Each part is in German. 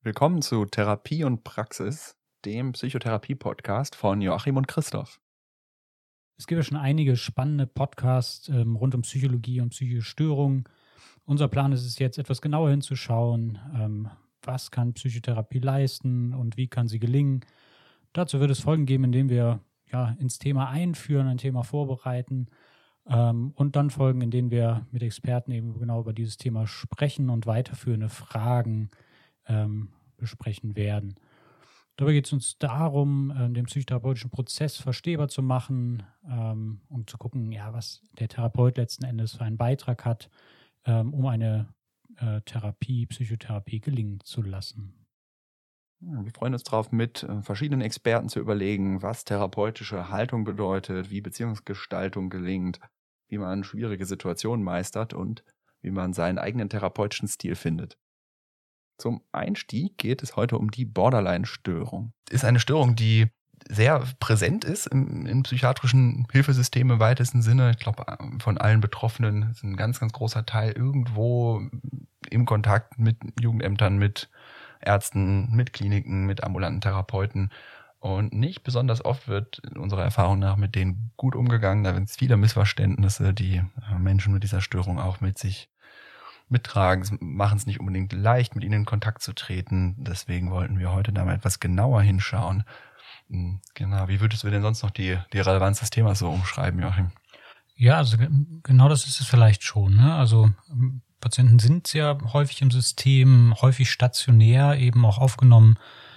Willkommen zu Therapie und Praxis, dem Psychotherapie-Podcast von Joachim und Christoph. Es gibt ja schon einige spannende Podcasts rund um Psychologie und psychische Störungen. Unser Plan ist es jetzt, etwas genauer hinzuschauen, was kann Psychotherapie leisten und wie kann sie gelingen. Dazu wird es Folgen geben, in denen wir ins Thema einführen, ein Thema vorbereiten und dann Folgen, in denen wir mit Experten eben genau über dieses Thema sprechen und weiterführende Fragen besprechen werden. Dabei geht es uns darum, den psychotherapeutischen Prozess verstehbar zu machen und zu gucken, was der Therapeut letzten Endes für einen Beitrag hat, um eine Psychotherapie gelingen zu lassen. Wir freuen uns darauf, mit verschiedenen Experten zu überlegen, was therapeutische Haltung bedeutet, wie Beziehungsgestaltung gelingt, wie man schwierige Situationen meistert und wie man seinen eigenen therapeutischen Stil findet. Zum Einstieg geht es heute um die Borderline-Störung. Ist eine Störung, die sehr präsent ist im psychiatrischen Hilfesystem im weitesten Sinne. Ich glaube, von allen Betroffenen ist ein ganz, ganz großer Teil irgendwo im Kontakt mit Jugendämtern, mit Ärzten, mit Kliniken, mit ambulanten Therapeuten. Und nicht besonders oft wird unserer Erfahrung nach mit denen gut umgegangen. Da sind es viele Missverständnisse, die Menschen mit dieser Störung auch mit sich mittragen, machen es nicht unbedingt leicht, mit ihnen in Kontakt zu treten. Deswegen wollten wir heute da mal etwas genauer hinschauen. Genau, wie würdest du denn sonst noch die Relevanz des Themas so umschreiben, Joachim? Ja, also genau das ist es vielleicht schon, ne? Also Patienten sind sehr häufig im System, häufig stationär, eben auch aufgenommen,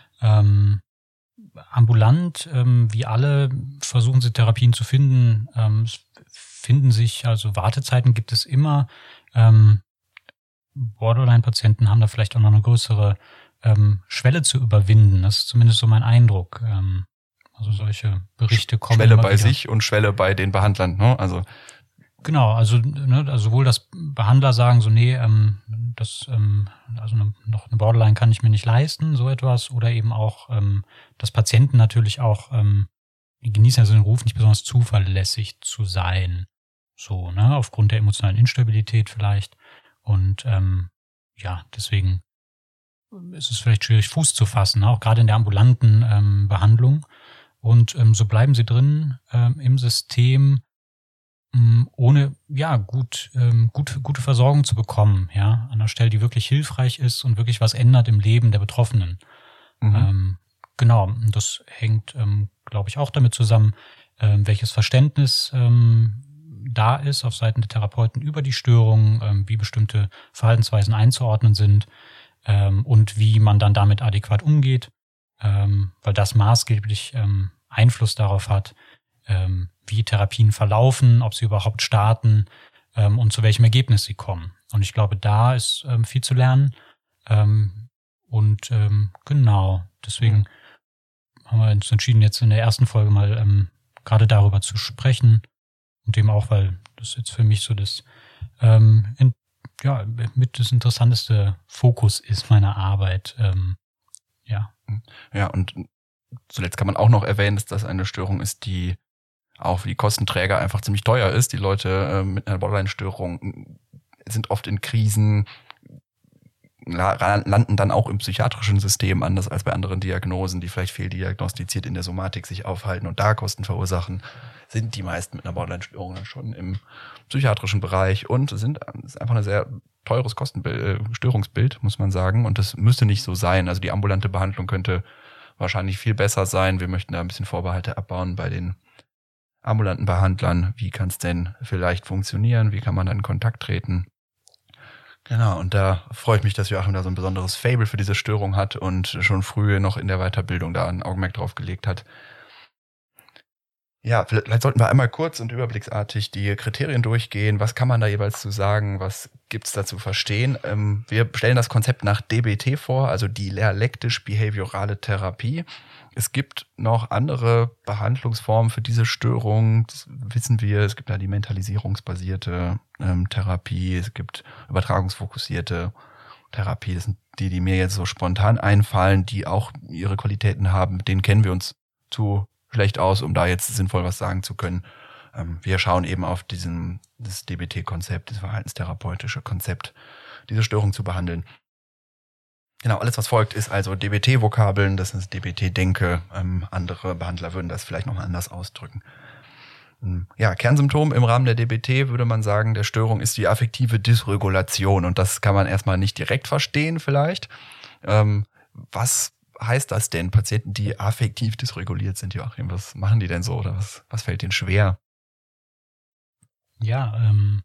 ambulant, wie alle versuchen sie Therapien zu finden. Es finden sich, also Wartezeiten gibt es immer. Borderline-Patienten haben da vielleicht auch noch eine größere Schwelle zu überwinden. Das ist zumindest so mein Eindruck. Also solche Berichte kommen Schwelle immer bei wieder. sich und Schwelle bei den Behandlern, ne? Also genau, also sowohl das Behandler sagen so, also noch eine Borderline kann ich mir nicht leisten, so etwas, oder eben auch, dass Patienten natürlich auch, die genießen also den Ruf, nicht besonders zuverlässig zu sein. So, ne, aufgrund der emotionalen Instabilität vielleicht. Und deswegen ist es vielleicht schwierig, Fuß zu fassen, auch gerade in der ambulanten Behandlung. Und so bleiben sie drin im System, ohne gute Versorgung zu bekommen, an einer Stelle, die wirklich hilfreich ist und wirklich was ändert im Leben der Betroffenen. Genau, und das hängt, glaube ich, auch damit zusammen, welches Verständnis da ist auf Seiten der Therapeuten über die Störung, wie bestimmte Verhaltensweisen einzuordnen sind und wie man dann damit adäquat umgeht, weil das maßgeblich Einfluss darauf hat, wie Therapien verlaufen, ob sie überhaupt starten und zu welchem Ergebnis sie kommen. Und ich glaube, da ist viel zu lernen. Genau, deswegen haben wir uns entschieden, jetzt in der ersten Folge mal gerade darüber zu sprechen. Und dem auch, weil das jetzt für mich so das mit das interessanteste Fokus ist meiner Arbeit. Ja, und zuletzt kann man auch noch erwähnen, dass das eine Störung ist, die auch für die Kostenträger einfach ziemlich teuer ist. Die Leute mit einer Borderline-Störung sind oft in Krisen, landen dann auch im psychiatrischen System, anders als bei anderen Diagnosen, die vielleicht fehldiagnostiziert in der Somatik sich aufhalten und da Kosten verursachen, sind die meisten mit einer Borderline-Störung dann schon im psychiatrischen Bereich und ist einfach ein sehr teures Störungsbild, muss man sagen. Und das müsste nicht so sein. Also die ambulante Behandlung könnte wahrscheinlich viel besser sein. Wir möchten da ein bisschen Vorbehalte abbauen bei den ambulanten Behandlern. Wie kann es denn vielleicht funktionieren? Wie kann man da in Kontakt treten? Genau, und da freue ich mich, dass Joachim da so ein besonderes Faible für diese Störung hat und schon früh noch in der Weiterbildung da ein Augenmerk drauf gelegt hat. Ja, vielleicht sollten wir einmal kurz und überblicksartig die Kriterien durchgehen. Was kann man da jeweils zu sagen? Was gibt's da zu verstehen? Wir stellen das Konzept nach DBT vor, also dialektisch-behaviorale Therapie. Es gibt noch andere Behandlungsformen für diese Störung. Das wissen wir. Es gibt da die mentalisierungsbasierte Therapie. Es gibt übertragungsfokussierte Therapie. Das sind die mir jetzt so spontan einfallen, die auch ihre Qualitäten haben. Mit denen kennen wir uns zu schlecht aus, um da jetzt sinnvoll was sagen zu können. Wir schauen eben auf das DBT-Konzept, das verhaltenstherapeutische Konzept, diese Störung zu behandeln. Genau, alles was folgt ist also DBT-Vokabeln, das ist DBT-Denke. Andere Behandler würden das vielleicht nochmal anders ausdrücken. Ja, Kernsymptom im Rahmen der DBT würde man sagen, der Störung ist die affektive Dysregulation. Und das kann man erstmal nicht direkt verstehen vielleicht. Was heißt das denn? Patienten, die affektiv dysreguliert sind, Joachim, was machen die denn so? Oder was fällt denen schwer? Ja,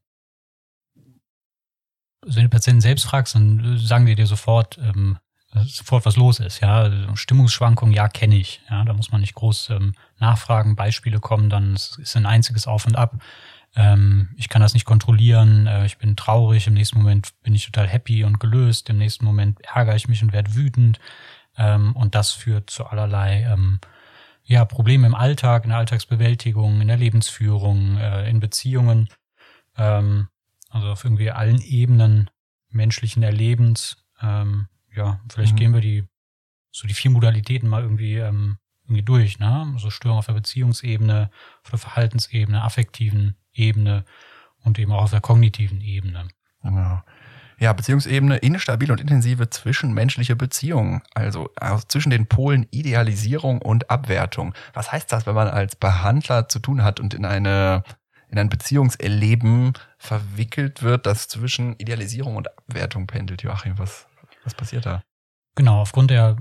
also wenn du Patienten selbst fragst, dann sagen die dir sofort was los ist. Ja, Stimmungsschwankungen, ja, kenne ich. Ja, da muss man nicht groß nachfragen, Beispiele kommen, dann es ist ein einziges Auf und Ab. Ich kann das nicht kontrollieren, ich bin traurig, im nächsten Moment bin ich total happy und gelöst, im nächsten Moment ärgere ich mich und werde wütend. Und das führt zu allerlei Problemen im Alltag, in der Alltagsbewältigung, in der Lebensführung, in Beziehungen. Also auf irgendwie allen Ebenen menschlichen Erlebens. Vielleicht gehen wir die 4 Modalitäten mal irgendwie durch, ne? So Störung auf der Beziehungsebene, auf der Verhaltensebene, affektiven Ebene und eben auch auf der kognitiven Ebene. Genau. Ja, Beziehungsebene, instabile und intensive zwischenmenschliche Beziehungen, also zwischen den Polen Idealisierung und Abwertung. Was heißt das, wenn man als Behandler zu tun hat und in ein Beziehungserleben verwickelt wird, das zwischen Idealisierung und Abwertung pendelt? Joachim, was passiert da? Genau, aufgrund der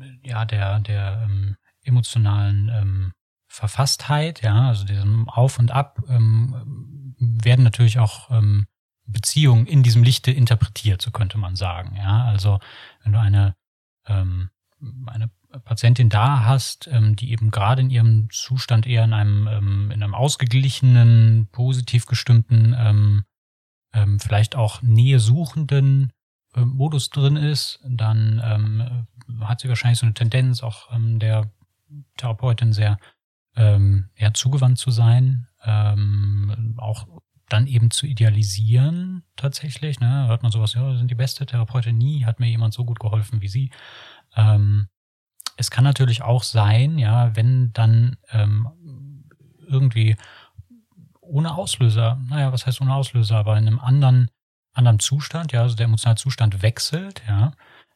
emotionalen Verfasstheit, ja, also diesem Auf und Ab, werden natürlich auch Beziehungen in diesem Lichte interpretiert, so könnte man sagen. Ja, also wenn du eine Patientin da hast, die eben gerade in ihrem Zustand eher in einem ausgeglichenen, positiv gestimmten, vielleicht auch nähesuchenden Modus drin ist, dann hat sie wahrscheinlich so eine Tendenz, auch der Therapeutin sehr zugewandt zu sein, auch dann eben zu idealisieren tatsächlich. Ne? Hört man sowas, ja, sind die beste Therapeutin, nie hat mir jemand so gut geholfen wie sie. Es kann natürlich auch sein, ja, wenn dann irgendwie ohne Auslöser, was heißt ohne Auslöser, aber in einem anderen Zustand, ja, also der emotionale Zustand wechselt, ja,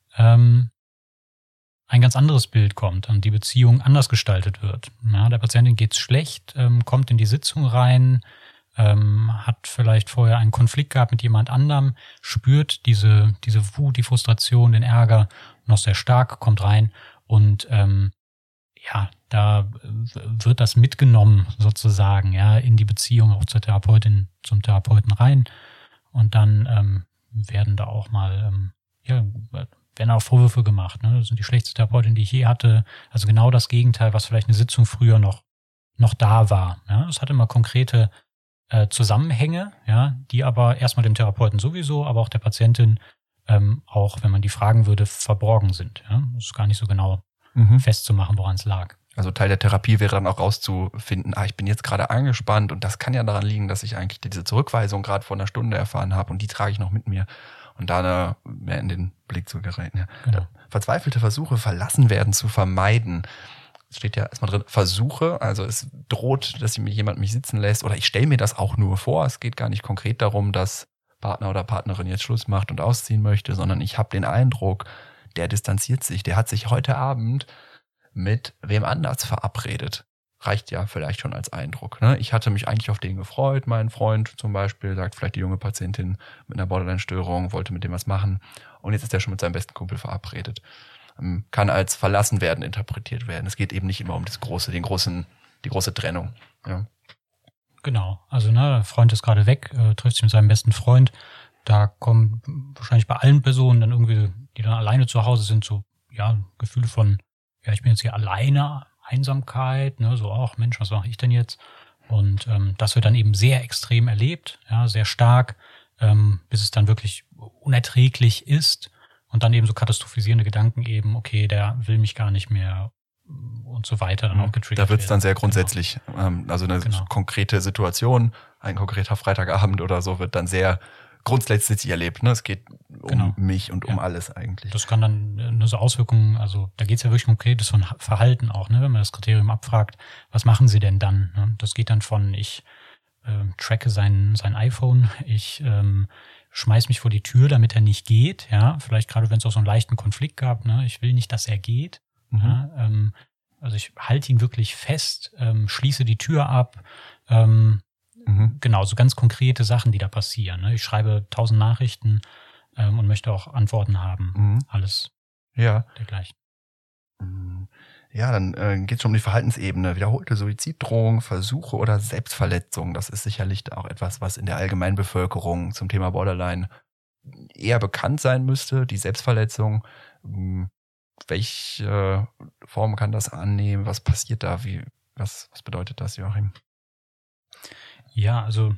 ein ganz anderes Bild kommt und die Beziehung anders gestaltet wird. Ja, der Patientin geht's schlecht, kommt in die Sitzung rein, hat vielleicht vorher einen Konflikt gehabt mit jemand anderem, spürt diese Wut, die Frustration, den Ärger noch sehr stark, kommt rein und da wird das mitgenommen sozusagen, ja, in die Beziehung auch zur Therapeutin, zum Therapeuten rein. Und dann werden da auch mal, werden auch Vorwürfe gemacht. Ne? Das sind die schlechteste Therapeutin, die ich je hatte. Also genau das Gegenteil, was vielleicht eine Sitzung früher noch da war. Ja? Das hat immer konkrete Zusammenhänge, ja, die aber erstmal dem Therapeuten sowieso, aber auch der Patientin, auch wenn man die fragen würde, verborgen sind. Ja? Das ist gar nicht so genau festzumachen, woran es lag. Also Teil der Therapie wäre dann auch rauszufinden, ich bin jetzt gerade angespannt und das kann ja daran liegen, dass ich eigentlich diese Zurückweisung gerade vor einer Stunde erfahren habe und die trage ich noch mit mir und da mehr in den Blick zu geraten. Ja. Genau. Verzweifelte Versuche, verlassen werden zu vermeiden. Es steht ja erstmal drin, Versuche, also es droht, dass jemand mich sitzen lässt oder ich stelle mir das auch nur vor. Es geht gar nicht konkret darum, dass Partner oder Partnerin jetzt Schluss macht und ausziehen möchte, sondern ich habe den Eindruck, der distanziert sich, der hat sich heute Abend mit wem anders verabredet. Reicht ja vielleicht schon als Eindruck. Ne? Ich hatte mich eigentlich auf den gefreut. Mein Freund zum Beispiel, sagt vielleicht die junge Patientin mit einer Borderline-Störung, wollte mit dem was machen. Und jetzt ist er schon mit seinem besten Kumpel verabredet. Kann als verlassen werden interpretiert werden. Es geht eben nicht immer um die große Trennung. Ja. Genau. Also der Freund ist gerade weg, trifft sich mit seinem besten Freund. Da kommen wahrscheinlich bei allen Personen dann irgendwie, die dann alleine zu Hause sind, so Gefühle von ich bin jetzt hier alleine, Einsamkeit, ne, so auch, Mensch, was mache ich denn jetzt? Und das wird dann eben sehr extrem erlebt, ja, sehr stark, bis es dann wirklich unerträglich ist und dann eben so katastrophisierende Gedanken eben, okay, der will mich gar nicht mehr und so weiter dann auch getriggert. Da wird es dann sehr grundsätzlich, also eine konkrete Situation, ein konkreter Freitagabend oder so wird dann sehr grundsätzlich erlebt. Ne? Es geht um mich und um alles eigentlich. Das kann dann nur so Auswirkungen, also da geht es ja wirklich konkretes von Verhalten auch, ne? Wenn man das Kriterium abfragt, was machen sie denn dann? Ne? Das geht dann von, ich tracke sein iPhone, ich schmeiß mich vor die Tür, damit er nicht geht, ja, vielleicht gerade wenn es auch so einen leichten Konflikt gab, ne, ich will nicht, dass er geht, ja, also ich halte ihn wirklich fest, schließe die Tür ab, genau, so ganz konkrete Sachen, die da passieren, ne, ich schreibe 1000 Nachrichten und möchte auch Antworten haben, alles dergleichen. Ja, dann geht es schon um die Verhaltensebene. Wiederholte Suiziddrohung, Versuche oder Selbstverletzung. Das ist sicherlich auch etwas, was in der allgemeinen Bevölkerung zum Thema Borderline eher bekannt sein müsste. Die Selbstverletzung, welche Form kann das annehmen? Was passiert da? Was bedeutet das, Joachim? Ja, also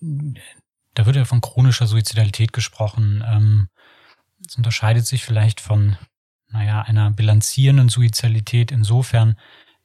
da wird ja von chronischer Suizidalität gesprochen. Es unterscheidet sich vielleicht von einer bilanzierenden Suizidalität insofern,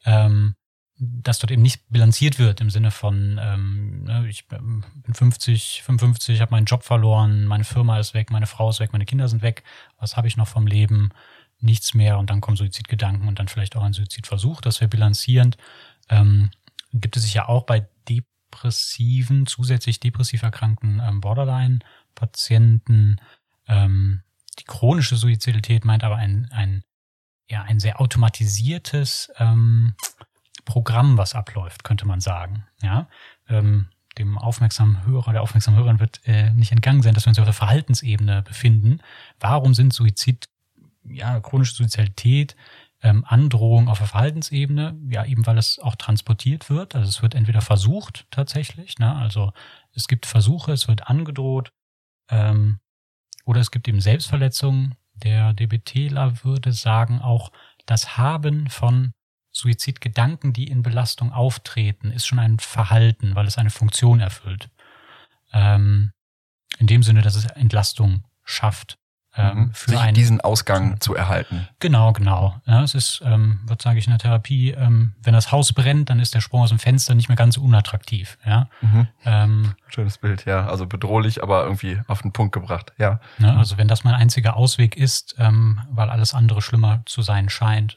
dass dort eben nicht bilanziert wird im Sinne von, ich bin 50, 55, habe meinen Job verloren, meine Firma ist weg, meine Frau ist weg, meine Kinder sind weg, was habe ich noch vom Leben? Nichts mehr und dann kommen Suizidgedanken und dann vielleicht auch ein Suizidversuch, das wäre bilanzierend. Gibt es sich ja auch bei zusätzlich depressiv erkrankten Borderline-Patienten. Die chronische Suizidalität meint aber ein sehr automatisiertes Programm, was abläuft, könnte man sagen. Ja, dem aufmerksamen Hörer, der aufmerksamen Hörerin wird nicht entgangen sein, dass wir uns auf der Verhaltensebene befinden. Warum sind chronische Suizidalität, Androhung auf der Verhaltensebene? Ja, eben weil es auch transportiert wird. Also es wird entweder versucht tatsächlich, ne? Also es gibt Versuche, es wird angedroht, oder es gibt eben Selbstverletzungen. Der DBTler würde sagen, auch das Haben von Suizidgedanken, die in Belastung auftreten, ist schon ein Verhalten, weil es eine Funktion erfüllt. In dem Sinne, dass es Entlastung schafft. Für diesen Ausgang zu erhalten. Genau. Ja, es ist, sage ich in der Therapie, wenn das Haus brennt, dann ist der Sprung aus dem Fenster nicht mehr ganz so unattraktiv. Ja? Schönes Bild, ja. Also bedrohlich, aber irgendwie auf den Punkt gebracht, ja. Ne, also wenn das mein einziger Ausweg ist, weil alles andere schlimmer zu sein scheint,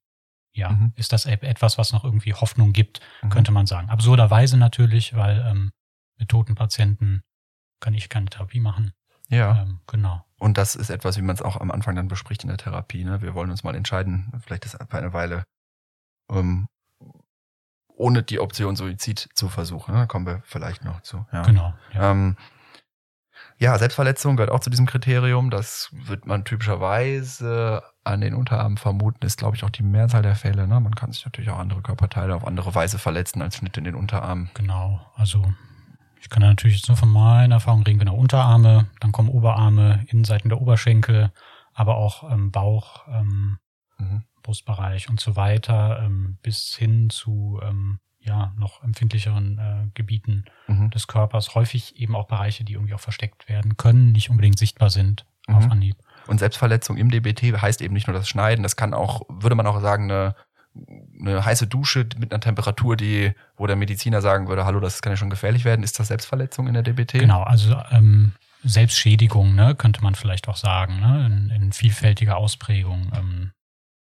ist das etwas, was noch irgendwie Hoffnung gibt, könnte man sagen. Absurderweise natürlich, weil mit toten Patienten kann ich keine Therapie machen. Ja. Genau. Und das ist etwas, wie man es auch am Anfang dann bespricht in der Therapie. Ne? Wir wollen uns mal entscheiden, vielleicht ist für eine Weile ohne die Option Suizid zu versuchen. Da kommen wir vielleicht noch zu. Ja. Genau. Ja. Selbstverletzung gehört auch zu diesem Kriterium. Das wird man typischerweise an den Unterarmen vermuten, ist, glaube ich, auch die Mehrzahl der Fälle. Ne? Man kann sich natürlich auch andere Körperteile auf andere Weise verletzen als Schnitte in den Unterarmen. Genau, also ich kann natürlich jetzt nur von meiner Erfahrung reden, genau, Unterarme, dann kommen Oberarme, Innenseiten der Oberschenkel, aber auch Bauch, Brustbereich und so weiter, bis hin zu noch empfindlicheren Gebieten des Körpers. Häufig eben auch Bereiche, die irgendwie auch versteckt werden können, nicht unbedingt sichtbar sind auf Anhieb. Und Selbstverletzung im DBT heißt eben nicht nur das Schneiden, das kann auch, würde man auch sagen, eine heiße Dusche mit einer Temperatur, wo der Mediziner sagen würde, hallo, das kann ja schon gefährlich werden. Ist das Selbstverletzung in der DBT? Genau, also Selbstschädigung, ne, könnte man vielleicht auch sagen, ne, in vielfältiger Ausprägung.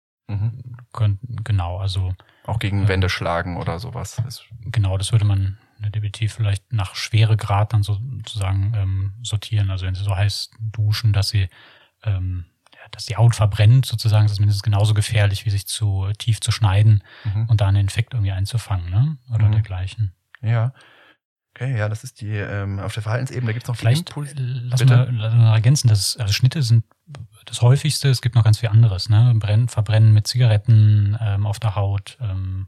Genau, also auch gegen Wände schlagen oder sowas. Genau, das würde man in der DBT vielleicht nach Schweregrad dann sozusagen sortieren. Also wenn sie so heiß duschen, dass die Haut verbrennt, sozusagen, ist es mindestens genauso gefährlich, wie sich zu tief zu schneiden und da einen Infekt irgendwie einzufangen, ne? Oder dergleichen. Ja. Okay, ja, das ist die, auf der Verhaltensebene gibt es noch vielleicht lass mal ergänzen, also Schnitte sind das häufigste, es gibt noch ganz viel anderes, ne? Verbrennen mit Zigaretten auf der Haut,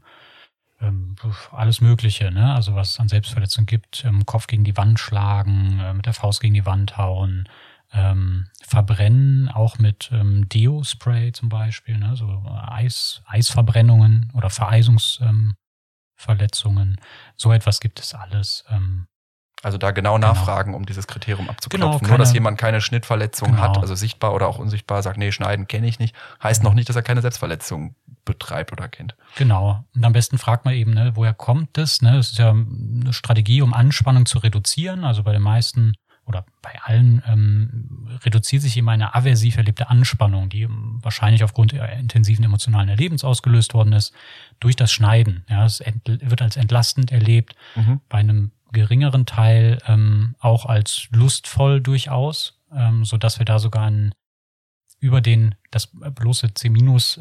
alles Mögliche, ne? Also was es an Selbstverletzungen gibt, Kopf gegen die Wand schlagen, mit der Faust gegen die Wand hauen, verbrennen, auch mit Deo-Spray zum Beispiel, ne? So Eisverbrennungen oder Vereisungsverletzungen. So etwas gibt es alles. Also da genau nachfragen, um dieses Kriterium abzuklopfen. Genau, nur, dass jemand keine Schnittverletzung hat, also sichtbar oder auch unsichtbar, sagt, nee, schneiden kenne ich nicht, heißt noch nicht, dass er keine Selbstverletzung betreibt oder kennt. Genau. Und am besten fragt man eben, ne, woher kommt das? Ne? Das ist ja eine Strategie, um Anspannung zu reduzieren. Also bei den meisten oder bei allen reduziert sich eben eine aversiv erlebte Anspannung, die wahrscheinlich aufgrund der intensiven emotionalen Erlebens ausgelöst worden ist, durch das Schneiden. Ja, es wird als entlastend erlebt. Bei einem geringeren Teil auch als lustvoll durchaus, sodass wir da sogar über das bloße C-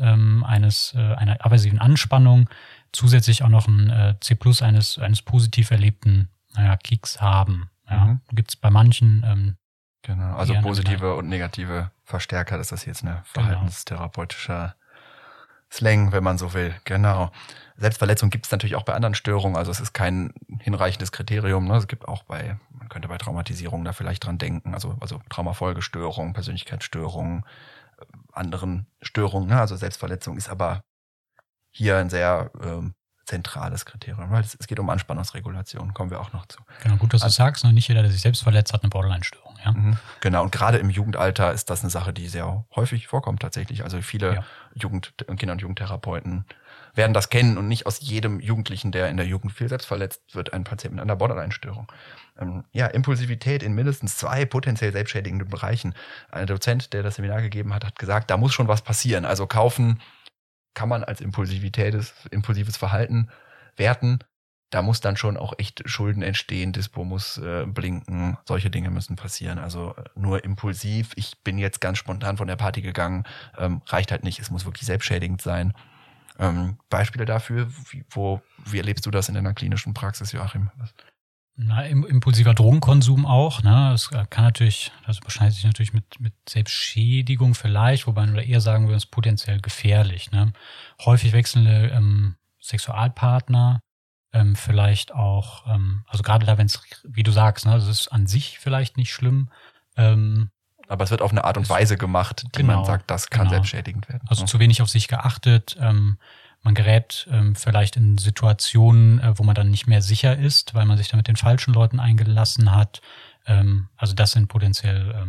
einer aversiven Anspannung zusätzlich auch noch ein C+ eines positiv erlebten Kicks haben. Ja. Gibt es bei manchen. Genau, also positive und negative Verstärker, das ist jetzt eine verhaltenstherapeutischer Slang, wenn man so will. Genau. Selbstverletzung gibt es natürlich auch bei anderen Störungen, also es ist kein hinreichendes Kriterium. Ne? Es gibt auch man könnte bei Traumatisierung da vielleicht dran denken, also Traumafolgestörungen, Persönlichkeitsstörungen, anderen Störungen. Ne? Also Selbstverletzung ist aber hier ein sehr zentrales Kriterium, weil es geht um Anspannungsregulation, kommen wir auch noch zu. Genau, gut, dass du sagst, nicht jeder, der sich selbst verletzt, hat eine Borderline-Störung. Ja? Genau, und gerade im Jugendalter ist das eine Sache, die sehr häufig vorkommt tatsächlich. Also viele Kinder- und Jugendtherapeuten werden das kennen und nicht aus jedem Jugendlichen, der in der Jugend viel selbst verletzt wird, ein Patient mit einer Borderline-Störung. Impulsivität in mindestens 2 potenziell selbstschädigenden Bereichen. Ein Dozent, der das Seminar gegeben hat, hat gesagt, da muss schon was passieren. Also kaufen kann man als impulsives Verhalten werten. Da muss dann schon auch echt Schulden entstehen, Dispo muss blinken, solche Dinge müssen passieren. Also nur impulsiv, ich bin jetzt ganz spontan von der Party gegangen, reicht halt nicht, es muss wirklich selbstschädigend sein. Beispiele dafür, wie erlebst du das in deiner klinischen Praxis, Joachim? Impulsiver Drogenkonsum auch, ne? Das kann natürlich, das überschneidet sich natürlich mit Selbstschädigung vielleicht, wobei man eher sagen würde, es ist potenziell gefährlich, ne? Häufig wechselnde Sexualpartner, vielleicht auch, also gerade da, wenn es, wie du sagst, ne, das ist an sich vielleicht nicht schlimm. Aber es wird auf eine Art und Weise gemacht, die man sagt, das kann selbstschädigend werden. Also zu wenig auf sich geachtet, man gerät vielleicht in Situationen, wo man dann nicht mehr sicher ist, weil man sich da mit den falschen Leuten eingelassen hat. Also das sind potenziell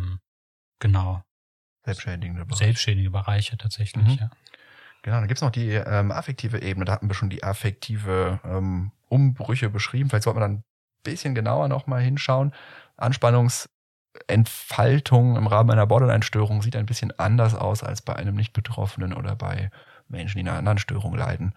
selbstschädigende Bereiche tatsächlich, ja. Genau, dann gibt's noch die affektive Ebene. Da hatten wir schon die affektive Umbrüche beschrieben. Vielleicht sollte man dann ein bisschen genauer nochmal hinschauen. Anspannungsentfaltung im Rahmen einer Borderline-Störung sieht ein bisschen anders aus als bei einem Nicht-Betroffenen oder bei Menschen, die in einer anderen Störung leiden.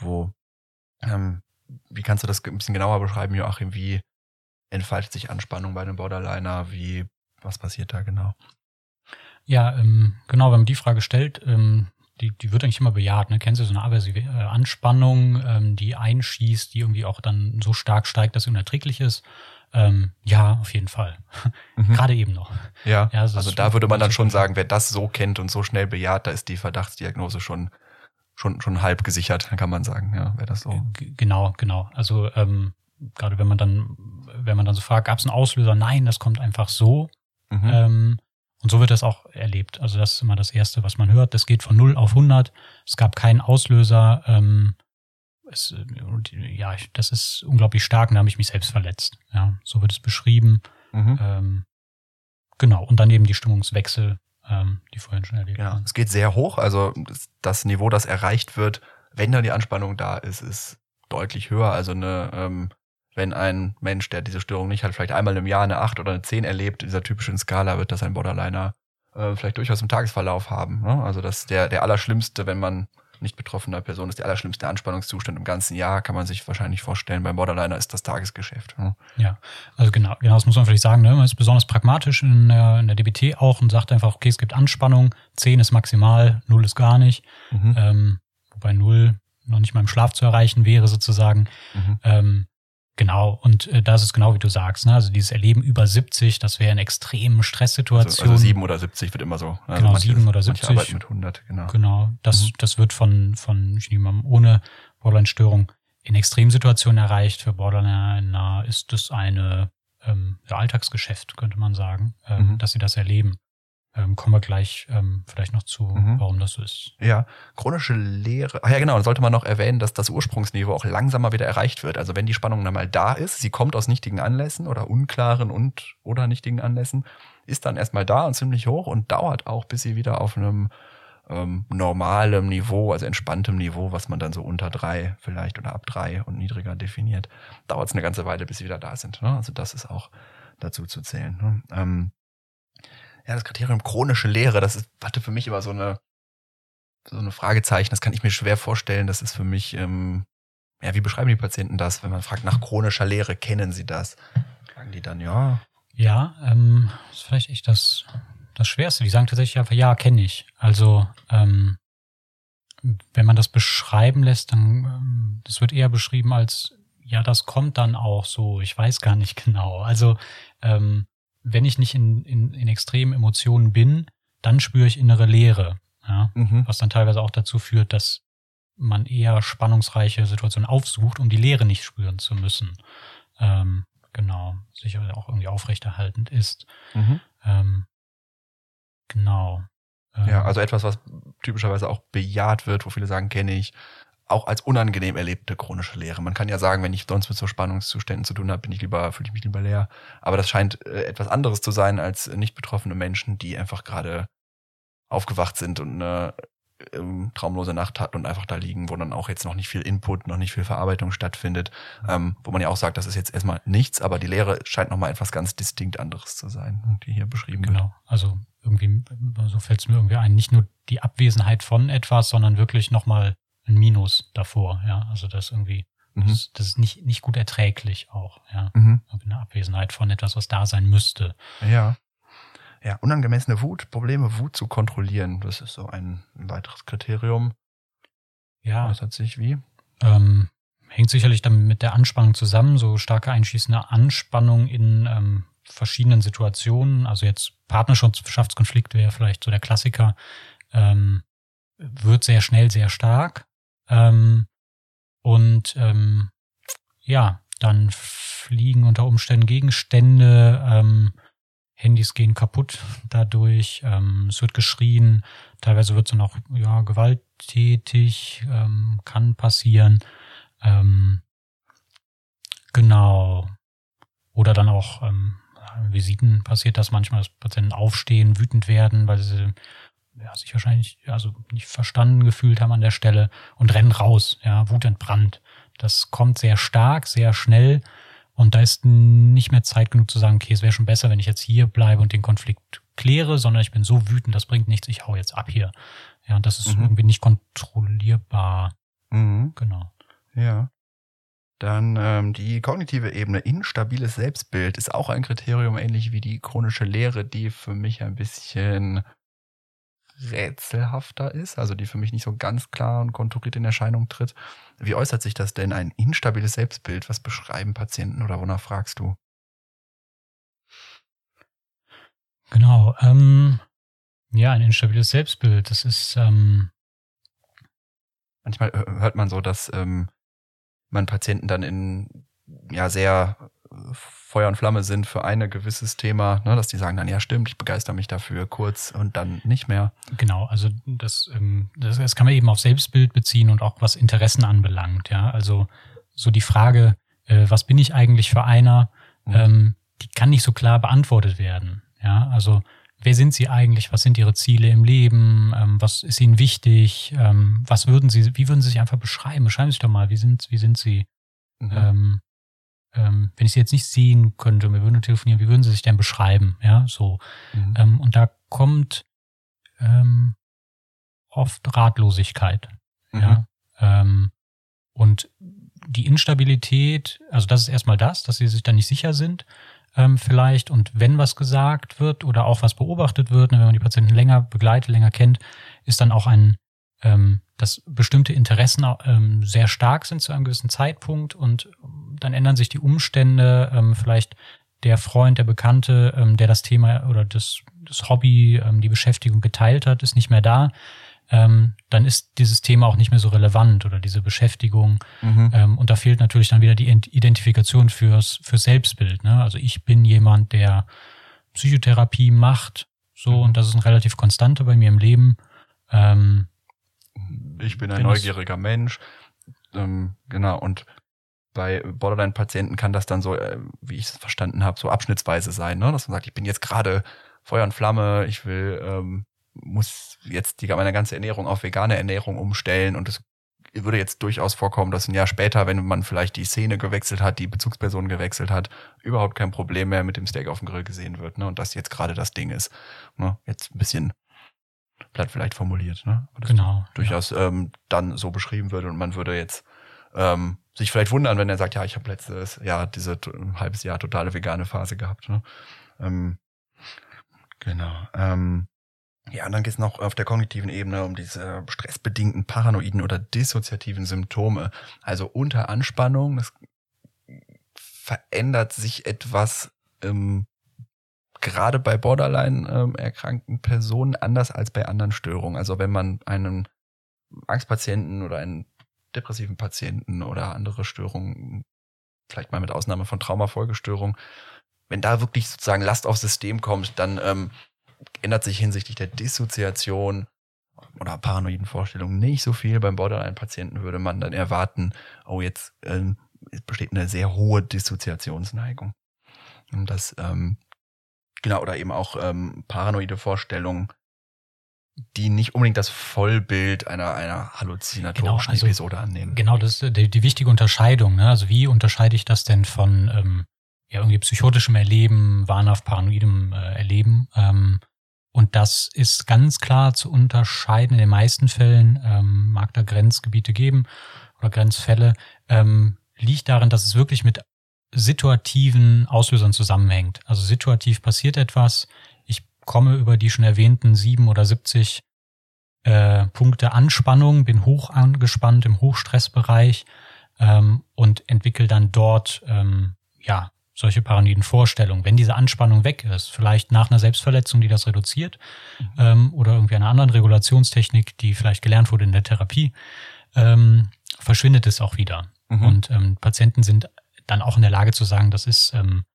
Wie kannst du das ein bisschen genauer beschreiben, Joachim? Wie entfaltet sich Anspannung bei einem Borderliner? Was passiert da genau? Ja, genau, wenn man die Frage stellt, die wird eigentlich immer bejaht, ne? Kennst du so eine aversive Anspannung, die einschießt, die irgendwie auch dann so stark steigt, dass sie unerträglich ist? Ja, auf jeden Fall. Gerade eben noch. Ja, also da würde man dann schon sagen, wer das so kennt und so schnell bejaht, da ist die Verdachtsdiagnose schon halb gesichert, kann man sagen, ja, wäre das so. Genau. Also gerade wenn man dann so fragt, gab es einen Auslöser? Nein, das kommt einfach so. Und so wird das auch erlebt. Also das ist immer das Erste, was man hört. Das geht von 0 auf 100. Es gab keinen Auslöser. Das ist unglaublich stark. Und da habe ich mich selbst verletzt. Ja, so wird es beschrieben. Genau. Und dann eben die Stimmungswechsel, die vorhin schon erlebt waren. Es geht sehr hoch. Also das Niveau, das erreicht wird, wenn dann die Anspannung da ist deutlich höher. Also wenn ein Mensch, der diese Störung nicht hat, vielleicht einmal im Jahr eine 8 oder eine 10 erlebt, dieser typischen Skala, wird das ein Borderliner vielleicht durchaus im Tagesverlauf haben. Ne? Also das ist der allerschlimmste, wenn man nicht betroffener Person ist, der allerschlimmste Anspannungszustand im ganzen Jahr, kann man sich wahrscheinlich vorstellen. Beim Borderliner ist das Tagesgeschäft. Ne? Ja, also genau, das muss man vielleicht sagen. Ne? Man ist besonders pragmatisch in der DBT auch und sagt einfach, okay, es gibt Anspannung, 10 ist maximal, 0 ist gar nicht. Wobei 0 noch nicht mal im Schlaf zu erreichen wäre sozusagen. Genau, und da ist es genau wie du sagst, ne? Also dieses Erleben über 70, das wäre in extremen Stresssituationen. Also 7 oder 70 wird immer so. Also genau, 7 oder 70. Manche arbeiten mit 100, genau. Genau, das wird von jemandem ohne Borderline-Störung in Extremsituationen erreicht. Für Borderliner ist das eine Alltagsgeschäft, könnte man sagen, dass sie das erleben. Kommen wir gleich vielleicht noch zu, warum das so ist. Ja, chronische Leere. Ach ja, genau, dann sollte man noch erwähnen, dass das Ursprungsniveau auch langsamer wieder erreicht wird. Also wenn die Spannung dann mal da ist, sie kommt aus nichtigen Anlässen oder unklaren oder nichtigen Anlässen, ist dann erstmal da und ziemlich hoch und dauert auch, bis sie wieder auf einem normalem Niveau, also entspanntem Niveau, was man dann so unter 3 vielleicht oder ab 3 und niedriger definiert, dauert es eine ganze Weile, bis sie wieder da sind. Ne? Also das ist auch dazu zu zählen. Ne? Ja, das Kriterium chronische Leere, hatte für mich immer so eine Fragezeichen, das kann ich mir schwer vorstellen, das ist für mich ja, wie beschreiben die Patienten das, wenn man fragt nach chronischer Leere, kennen sie das? Sagen die dann, ja. Ja, das ist vielleicht echt das Schwerste. Die sagen tatsächlich einfach, ja, kenne ich. Also, wenn man das beschreiben lässt, dann, das wird eher beschrieben als, ja, das kommt dann auch so, ich weiß gar nicht genau. Also, wenn ich nicht in extremen Emotionen bin, dann spüre ich innere Leere, ja, was dann teilweise auch dazu führt, dass man eher spannungsreiche Situationen aufsucht, um die Leere nicht spüren zu müssen. Genau, sicher auch irgendwie aufrechterhaltend ist. Genau. Ja, also etwas, was typischerweise auch bejaht wird, wo viele sagen, kenne ich, auch als unangenehm erlebte chronische Leere. Man kann ja sagen, wenn ich sonst mit so Spannungszuständen zu tun habe, fühle ich mich lieber leer. Aber das scheint etwas anderes zu sein als nicht betroffene Menschen, die einfach gerade aufgewacht sind und eine traumlose Nacht hatten und einfach da liegen, wo dann auch jetzt noch nicht viel Input, noch nicht viel Verarbeitung stattfindet. Wo man ja auch sagt, das ist jetzt erstmal nichts, aber die Leere scheint nochmal etwas ganz distinkt anderes zu sein, die hier beschrieben wird. Genau, also irgendwie, so fällt es mir irgendwie ein, nicht nur die Abwesenheit von etwas, sondern wirklich nochmal ein Minus davor, ja, also das irgendwie, das ist nicht gut erträglich auch, ja, eine Abwesenheit von etwas, was da sein müsste. Ja, unangemessene Wut, Probleme, Wut zu kontrollieren, das ist so ein weiteres Kriterium. Ja. Äußert sich wie? Hängt sicherlich dann mit der Anspannung zusammen, so starke einschießende Anspannung in verschiedenen Situationen, also jetzt Partnerschaftskonflikt wäre vielleicht so der Klassiker, wird sehr schnell sehr stark. Dann fliegen unter Umständen Gegenstände, Handys gehen kaputt dadurch, es wird geschrien, teilweise wird es dann auch gewalttätig, kann passieren. Genau. Oder dann auch Visiten passiert das manchmal, dass Patienten aufstehen, wütend werden, weil sie sich wahrscheinlich nicht verstanden gefühlt haben an der Stelle und rennen raus, wutentbrannt. Das kommt sehr stark, sehr schnell und da ist nicht mehr Zeit genug zu sagen, okay, es wäre schon besser, wenn ich jetzt hier bleibe und den Konflikt kläre, sondern ich bin so wütend, das bringt nichts, ich hau jetzt ab hier. Ja, und das ist irgendwie nicht kontrollierbar. Genau. Ja. Dann die kognitive Ebene, instabiles Selbstbild, ist auch ein Kriterium, ähnlich wie die chronische Leere, die für mich ein bisschen rätselhafter ist, also die für mich nicht so ganz klar und konturiert in Erscheinung tritt. Wie äußert sich das denn, ein instabiles Selbstbild? Was beschreiben Patienten oder wonach fragst du? Genau, ein instabiles Selbstbild, das ist manchmal hört man so, dass man Patienten dann in sehr Feuer und Flamme sind für ein gewisses Thema, ne, dass die sagen dann, ja stimmt, ich begeister mich dafür kurz und dann nicht mehr. Genau, also das kann man eben auf Selbstbild beziehen und auch was Interessen anbelangt, ja, also so die Frage, was bin ich eigentlich für einer, die kann nicht so klar beantwortet werden, ja, also wer sind Sie eigentlich, was sind Ihre Ziele im Leben, was ist Ihnen wichtig, wie würden Sie sich einfach beschreiben Sie sich doch mal, wie sind Sie, wenn ich Sie jetzt nicht sehen könnte und wir würden telefonieren, wie würden Sie sich denn beschreiben? Ja, so. Und da kommt oft Ratlosigkeit. Ja. Und die Instabilität, also das ist erstmal dass Sie sich dann nicht sicher sind, vielleicht. Und wenn was gesagt wird oder auch was beobachtet wird, wenn man die Patienten länger begleitet, länger kennt, ist dann auch dass bestimmte Interessen sehr stark sind zu einem gewissen Zeitpunkt und dann ändern sich die Umstände, vielleicht der Freund, der Bekannte, der das Thema oder das Hobby, die Beschäftigung geteilt hat, ist nicht mehr da, dann ist dieses Thema auch nicht mehr so relevant oder diese Beschäftigung. Und da fehlt natürlich dann wieder die Identifikation fürs Selbstbild. Ne? Also ich bin jemand, der Psychotherapie macht, so, und das ist eine relativ Konstante bei mir im Leben. Ich bin ein neugieriger Mensch. Genau, und bei Borderline-Patienten kann das dann so, wie ich es verstanden habe, so abschnittsweise sein, ne? Dass man sagt, ich bin jetzt gerade Feuer und Flamme, ich muss jetzt meine ganze Ernährung auf vegane Ernährung umstellen und es würde jetzt durchaus vorkommen, dass ein Jahr später, wenn man vielleicht die Szene gewechselt hat, die Bezugsperson gewechselt hat, überhaupt kein Problem mehr mit dem Steak auf dem Grill gesehen wird, ne? Und das jetzt gerade das Ding ist. Ne? Jetzt ein bisschen platt vielleicht formuliert, ne? Aber das genau. durchaus dann so beschrieben würde und man würde jetzt sich vielleicht wundern, wenn er sagt, ja, ich habe letztes Jahr diese halbes Jahr totale vegane Phase gehabt. Ne? Genau. Ja, und dann geht es noch auf der kognitiven Ebene um diese stressbedingten paranoiden oder dissoziativen Symptome. Also unter Anspannung, das verändert sich etwas gerade bei Borderline erkrankten Personen anders als bei anderen Störungen. Also wenn man einen Angstpatienten oder einen depressiven Patienten oder andere Störungen, vielleicht mal mit Ausnahme von Traumafolgestörungen, wenn da wirklich sozusagen Last aufs System kommt, dann ändert sich hinsichtlich der Dissoziation oder paranoiden Vorstellungen nicht so viel. Beim Borderline-Patienten würde man dann erwarten, oh, jetzt besteht eine sehr hohe Dissoziationsneigung. Und das, genau, oder eben auch paranoide Vorstellungen, die nicht unbedingt das Vollbild einer halluzinatorischen Episode annehmen. Genau, das ist die wichtige Unterscheidung. Ne? Also wie unterscheide ich das denn von irgendwie psychotischem Erleben, wahnhaft paranoidem Erleben? Und das ist ganz klar zu unterscheiden. In den meisten Fällen mag da Grenzgebiete geben oder Grenzfälle. Liegt darin, dass es wirklich mit situativen Auslösern zusammenhängt. Also situativ passiert etwas. Ich komme über die schon erwähnten 7 oder 70 Punkte Anspannung, bin hoch angespannt im Hochstressbereich und entwickle dann dort solche paranoiden Vorstellungen. Wenn diese Anspannung weg ist, vielleicht nach einer Selbstverletzung, die das reduziert, oder irgendwie einer anderen Regulationstechnik, die vielleicht gelernt wurde in der Therapie, verschwindet es auch wieder. Mhm. Und Patienten sind dann auch in der Lage zu sagen, das ist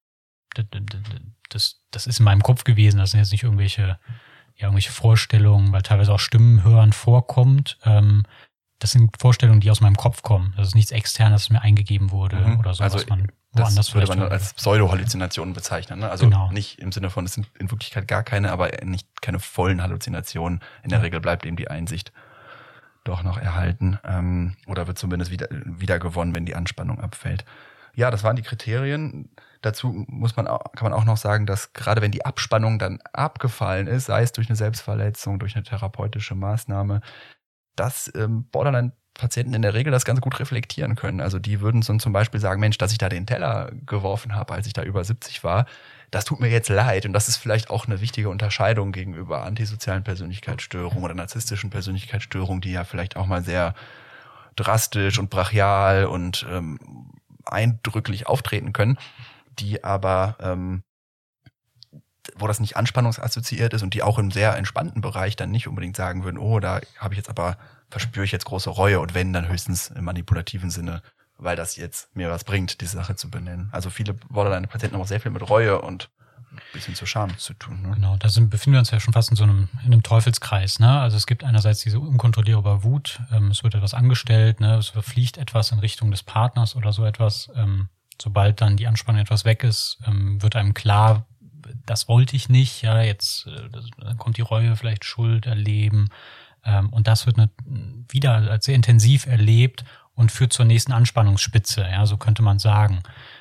in meinem Kopf gewesen, das sind jetzt nicht irgendwelche Vorstellungen, weil teilweise auch Stimmen hören vorkommt. Das sind Vorstellungen, die aus meinem Kopf kommen. Das ist nichts Externes, das mir eingegeben wurde oder so, also was man das würde man als Pseudo-Halluzinationen bezeichnen. Ne? Also genau. Nicht im Sinne von, es sind in Wirklichkeit gar keine, aber nicht keine vollen Halluzinationen. In der Regel bleibt eben die Einsicht doch noch erhalten oder wird zumindest wieder gewonnen, wenn die Anspannung abfällt. Ja, das waren die Kriterien. Dazu kann man auch noch sagen, dass gerade wenn die Abspannung dann abgefallen ist, sei es durch eine Selbstverletzung, durch eine therapeutische Maßnahme, dass Borderline-Patienten in der Regel das ganz gut reflektieren können. Also die würden so zum Beispiel sagen, Mensch, dass ich da den Teller geworfen habe, als ich da über 70 war, das tut mir jetzt leid. Und das ist vielleicht auch eine wichtige Unterscheidung gegenüber antisozialen Persönlichkeitsstörungen oder narzisstischen Persönlichkeitsstörungen, die ja vielleicht auch mal sehr drastisch und brachial und eindrücklich auftreten können, die aber wo das nicht anspannungsassoziiert ist und die auch im sehr entspannten Bereich dann nicht unbedingt sagen würden, oh, da verspüre ich jetzt große Reue und wenn, dann höchstens im manipulativen Sinne, weil das jetzt mir was bringt, diese Sache zu benennen. Also viele Borderline-Patienten haben auch sehr viel mit Reue und ein bisschen zu Scham zu tun. Ne? Genau, da befinden wir uns ja schon fast in einem Teufelskreis. Ne? Also es gibt einerseits diese unkontrollierbare Wut, es wird etwas angestellt, ne? Es verfliegt etwas in Richtung des Partners oder so etwas. Sobald dann die Anspannung etwas weg ist, wird einem klar, das wollte ich nicht, ja, jetzt dann kommt die Reue, vielleicht Schuld erleben und das wird wieder als sehr intensiv erlebt und führt zur nächsten Anspannungsspitze, ja, so könnte man sagen,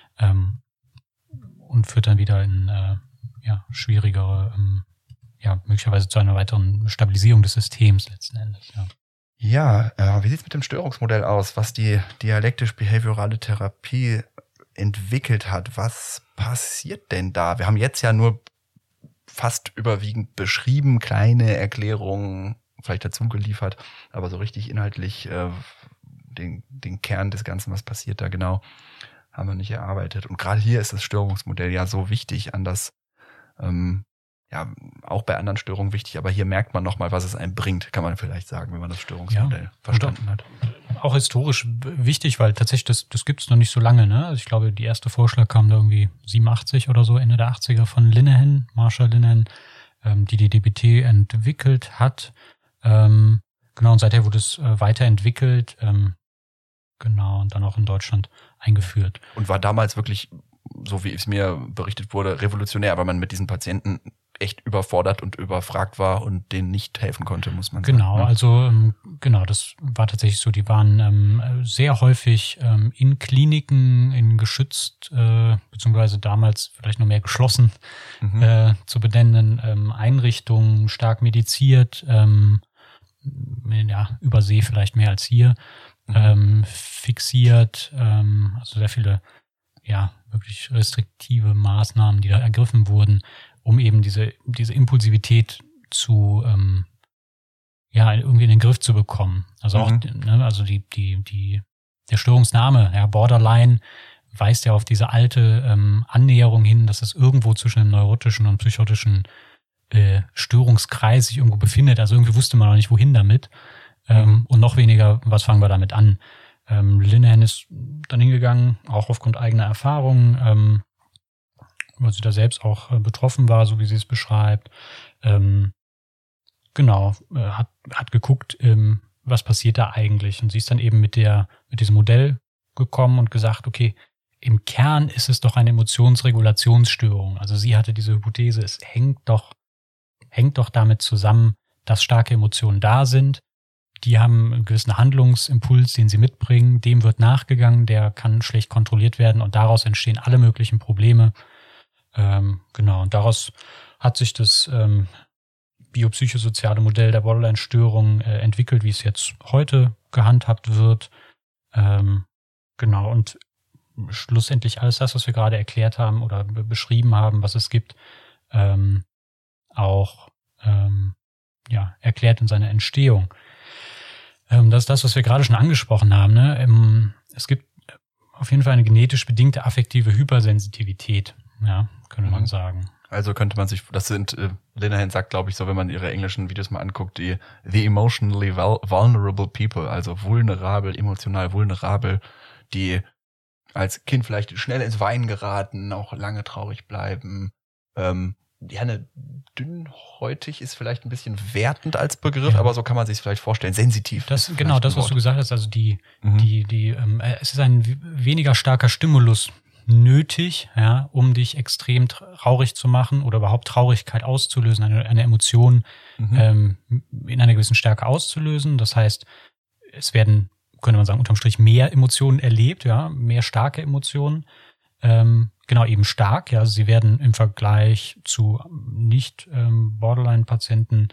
und führt dann wieder in schwierigere, möglicherweise zu einer weiteren Stabilisierung des Systems letzten Endes, ja. Ja, wie sieht's mit dem Störungsmodell aus, was die dialektisch-behaviorale Therapie entwickelt hat? Was passiert denn da? Wir haben jetzt ja nur fast überwiegend beschrieben, kleine Erklärungen vielleicht dazu geliefert, aber so richtig inhaltlich den Kern des Ganzen, was passiert da genau, haben wir nicht erarbeitet. Und gerade hier ist das Störungsmodell ja so wichtig, auch bei anderen Störungen wichtig, aber hier merkt man nochmal, was es einem bringt, kann man vielleicht sagen, wenn man das Störungsmodell verstanden hat. Auch historisch wichtig, weil tatsächlich das gibt es noch nicht so lange. Ne? Also ich glaube, die erste Vorschlag kam da irgendwie 87 oder so, Ende der 80er von Linehan, Marshall Linehan, die DBT entwickelt hat. Genau, und seither wurde es weiterentwickelt, und dann auch in Deutschland eingeführt. Und war damals wirklich, so wie es mir berichtet wurde, revolutionär, weil man mit diesen Patienten echt überfordert und überfragt war und denen nicht helfen konnte, muss man sagen. Genau, also das war tatsächlich so. Die waren sehr häufig in Kliniken, in geschützt, beziehungsweise damals vielleicht noch mehr geschlossen zu benennenden Einrichtungen, stark mediziert, Übersee vielleicht mehr als hier, fixiert, also sehr viele, wirklich restriktive Maßnahmen, die da ergriffen wurden, um eben diese Impulsivität zu, irgendwie in den Griff zu bekommen. Also auch, der Störungsname, Borderline, weist ja auf diese alte Annäherung hin, dass es irgendwo zwischen dem neurotischen und psychotischen Störungskreis sich irgendwo befindet. Also irgendwie wusste man noch nicht, wohin damit. Und noch weniger, was fangen wir damit an. Linehan ist dann hingegangen, auch aufgrund eigener Erfahrungen, weil sie da selbst auch betroffen war, so wie sie es beschreibt. Hat geguckt, was passiert da eigentlich. Und sie ist dann eben mit diesem Modell gekommen und gesagt, okay, im Kern ist es doch eine Emotionsregulationsstörung. Also sie hatte diese Hypothese, es hängt doch damit zusammen, dass starke Emotionen da sind. Die haben einen gewissen Handlungsimpuls, den sie mitbringen. Dem wird nachgegangen, der kann schlecht kontrolliert werden und daraus entstehen alle möglichen Probleme. Und daraus hat sich das biopsychosoziale Modell der Borderline-Störung entwickelt, wie es jetzt heute gehandhabt wird. Und schlussendlich alles das, was wir gerade erklärt haben oder beschrieben haben, was es gibt, erklärt in seiner Entstehung. Das ist das, was wir gerade schon angesprochen haben. Ne? Es gibt auf jeden Fall eine genetisch bedingte affektive Hypersensitivität, könnte man sagen. Also könnte man sich, das sind, Linehan sagt, glaube ich, so, wenn man ihre englischen Videos mal anguckt, the emotionally vulnerable people, also emotional vulnerabel, die als Kind vielleicht schnell ins Weinen geraten, auch lange traurig bleiben. Dünnhäutig ist vielleicht ein bisschen wertend als Begriff, aber so kann man sich es vielleicht vorstellen. Sensitiv. Das, genau, das, was du gesagt hast, also es ist ein weniger starker Stimulus nötig, um dich extrem traurig zu machen oder überhaupt Traurigkeit auszulösen, eine Emotion in einer gewissen Stärke auszulösen. Das heißt, es werden, könnte man sagen, unterm Strich mehr Emotionen erlebt, mehr starke Emotionen. Eben stark, also sie werden im Vergleich zu nicht Borderline-Patienten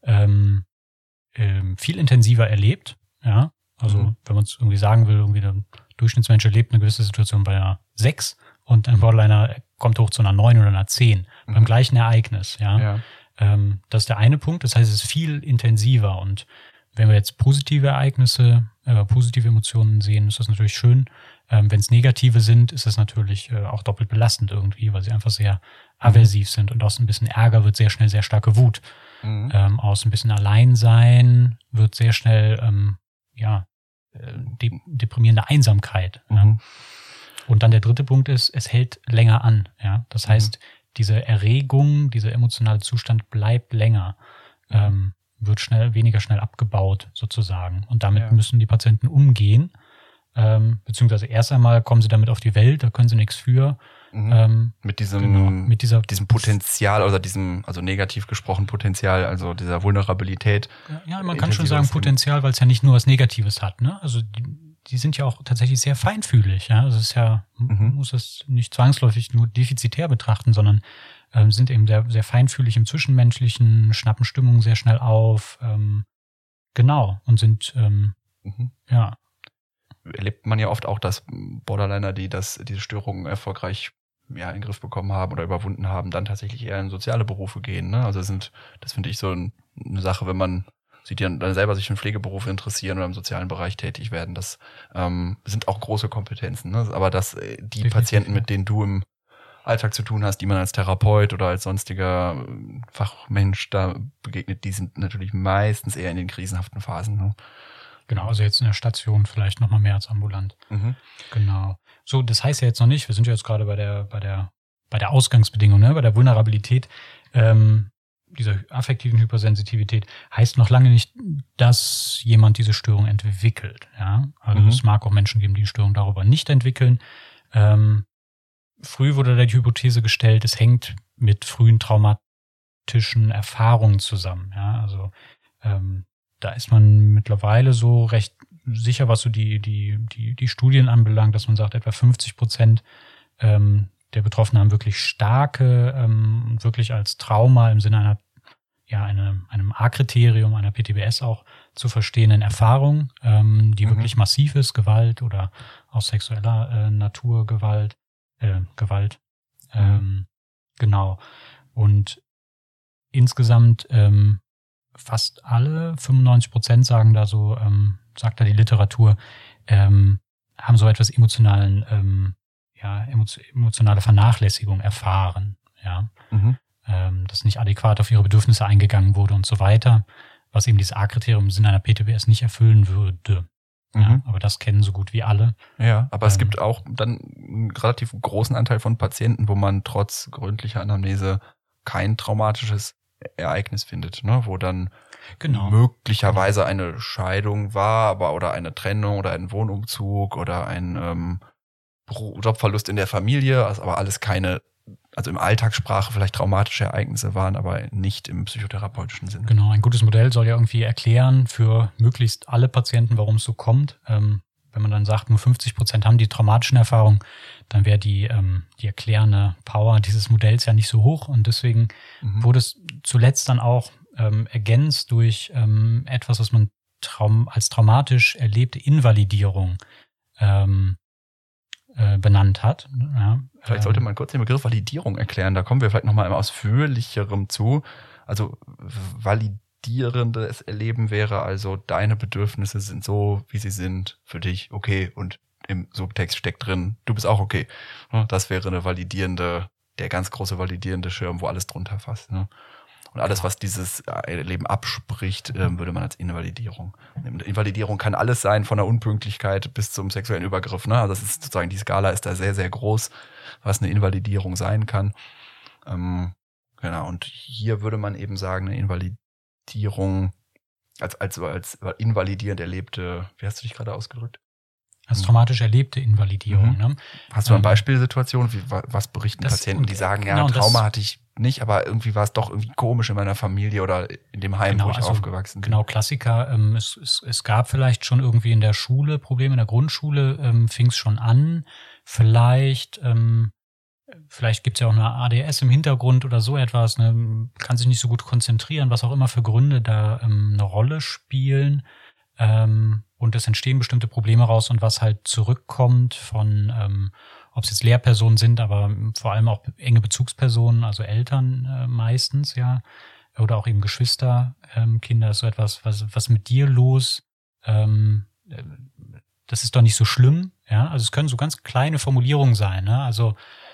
viel intensiver erlebt, Also wenn man es irgendwie sagen will, irgendwie der Durchschnittsmensch erlebt eine gewisse Situation bei einer 6 und ein Borderliner kommt hoch zu einer 9 oder einer 10 beim gleichen Ereignis, das ist der eine Punkt, das heißt, es ist viel intensiver und wenn wir jetzt positive Ereignisse, positive Emotionen sehen, ist das natürlich schön. Wenn es negative sind, ist es natürlich auch doppelt belastend irgendwie, weil sie einfach sehr aversiv sind und aus ein bisschen Ärger wird sehr schnell sehr starke Wut. Aus ein bisschen Alleinsein wird sehr schnell deprimierende Einsamkeit. Und dann der dritte Punkt ist, es hält länger an. Das heißt, diese Erregung, dieser emotionale Zustand bleibt länger, wird weniger schnell abgebaut sozusagen. Und damit müssen die Patienten umgehen. Beziehungsweise erst einmal kommen sie damit auf die Welt, da können sie nichts für. Mit diesem Potenzial oder also negativ gesprochen Potenzial, also dieser Vulnerabilität. Ja, man kann schon sagen Potenzial, weil es ja nicht nur was Negatives hat, ne? Also die sind ja auch tatsächlich sehr feinfühlig, ja. Also es ist man muss es nicht zwangsläufig nur defizitär betrachten, sondern sind eben sehr, sehr feinfühlig im Zwischenmenschlichen, schnappen Stimmung sehr schnell auf, und sind, erlebt man ja oft auch, dass Borderliner, die diese Störungen erfolgreich in den Griff bekommen haben oder überwunden haben, dann tatsächlich eher in soziale Berufe gehen. Ne? Also das finde ich so eine Sache, wenn man sieht, die dann selber sich für Pflegeberufe interessieren oder im sozialen Bereich tätig werden. Das sind auch große Kompetenzen. Ne? Aber dass die Definitiv, Patienten, mit denen du im Alltag zu tun hast, die man als Therapeut oder als sonstiger Fachmensch da begegnet, die sind natürlich meistens eher in den krisenhaften Phasen. Ne? Genau, also jetzt in der Station vielleicht noch mal mehr als ambulant. Genau. So, das heißt ja jetzt noch nicht, wir sind ja jetzt gerade bei der Ausgangsbedingung, ne, bei der Vulnerabilität, dieser affektiven Hypersensitivität, heißt noch lange nicht, dass jemand diese Störung entwickelt. Ja? Also es mag auch Menschen geben, die die Störung darüber nicht entwickeln. Früh wurde da die Hypothese gestellt, es hängt mit frühen traumatischen Erfahrungen zusammen. Ja? Also da ist man mittlerweile so recht sicher, was so die Studien anbelangt, dass man sagt, etwa 50% der Betroffenen haben wirklich starke, wirklich als Trauma im Sinne einer einem A-Kriterium, einer PTBS auch zu verstehenden Erfahrung, die wirklich massiv ist, Gewalt oder aus sexueller Natur Gewalt. Genau. Und insgesamt fast alle, 95% sagen da so, sagt da die Literatur, haben so etwas emotionale Vernachlässigung erfahren, ja. Dass nicht adäquat auf ihre Bedürfnisse eingegangen wurde und so weiter, was eben dieses A-Kriterium im Sinne einer PTBS nicht erfüllen würde. Ja, aber das kennen so gut wie alle. Ja, aber es gibt auch dann einen relativ großen Anteil von Patienten, wo man trotz gründlicher Anamnese kein traumatisches Ereignis findet, ne? Wo dann möglicherweise eine Scheidung war, oder eine Trennung oder ein Wohnumzug oder ein Jobverlust in der Familie, also aber alles keine, also im Alltagssprache vielleicht traumatische Ereignisse waren, aber nicht im psychotherapeutischen Sinne. Genau, ein gutes Modell soll ja irgendwie erklären für möglichst alle Patienten, warum es so kommt. Wenn man dann sagt, nur 50% haben die traumatischen Erfahrungen, dann wäre die erklärende Power dieses Modells ja nicht so hoch. Und deswegen wurde es zuletzt dann auch ergänzt durch etwas, was man als traumatisch erlebte Invalidierung benannt hat. Ja, vielleicht sollte man kurz den Begriff Validierung erklären. Da kommen wir vielleicht nochmal im Ausführlicherem zu. Also validierendes Erleben wäre also, deine Bedürfnisse sind so, wie sie sind, für dich okay. Und im Subtext steckt drin, du bist auch okay. Das wäre der ganz große validierende Schirm, wo alles drunter fasst. Und alles, was dieses Leben abspricht, würde man als Invalidierung nehmen. Invalidierung kann alles sein, von der Unpünktlichkeit bis zum sexuellen Übergriff. Ne? Also das ist sozusagen, die Skala ist da sehr, sehr groß, was eine Invalidierung sein kann. Genau, und hier würde man eben sagen, eine Invalidierung als invalidierend erlebte, wie hast du dich gerade ausgedrückt? Als traumatisch erlebte Invalidierung. Ne? Hast du eine Beispielsituation? Was berichten Patienten, die sagen, Trauma hatte ich nicht, aber irgendwie war es doch irgendwie komisch in meiner Familie oder in dem Heim, wo ich aufgewachsen bin. Genau, Klassiker. Es gab vielleicht schon irgendwie in der Schule Probleme, in der Grundschule fing es schon an. Vielleicht gibt es ja auch eine ADS im Hintergrund oder so etwas. Ne? Kann sich nicht so gut konzentrieren, was auch immer für Gründe da eine Rolle spielen. Und es entstehen bestimmte Probleme raus und was halt zurückkommt von, ob es jetzt Lehrpersonen sind, aber vor allem auch enge Bezugspersonen, also Eltern meistens, ja, oder auch eben Geschwister, Kinder, ist so etwas, was mit dir los, das ist doch nicht so schlimm, ja, also es können so ganz kleine Formulierungen sein, ne, also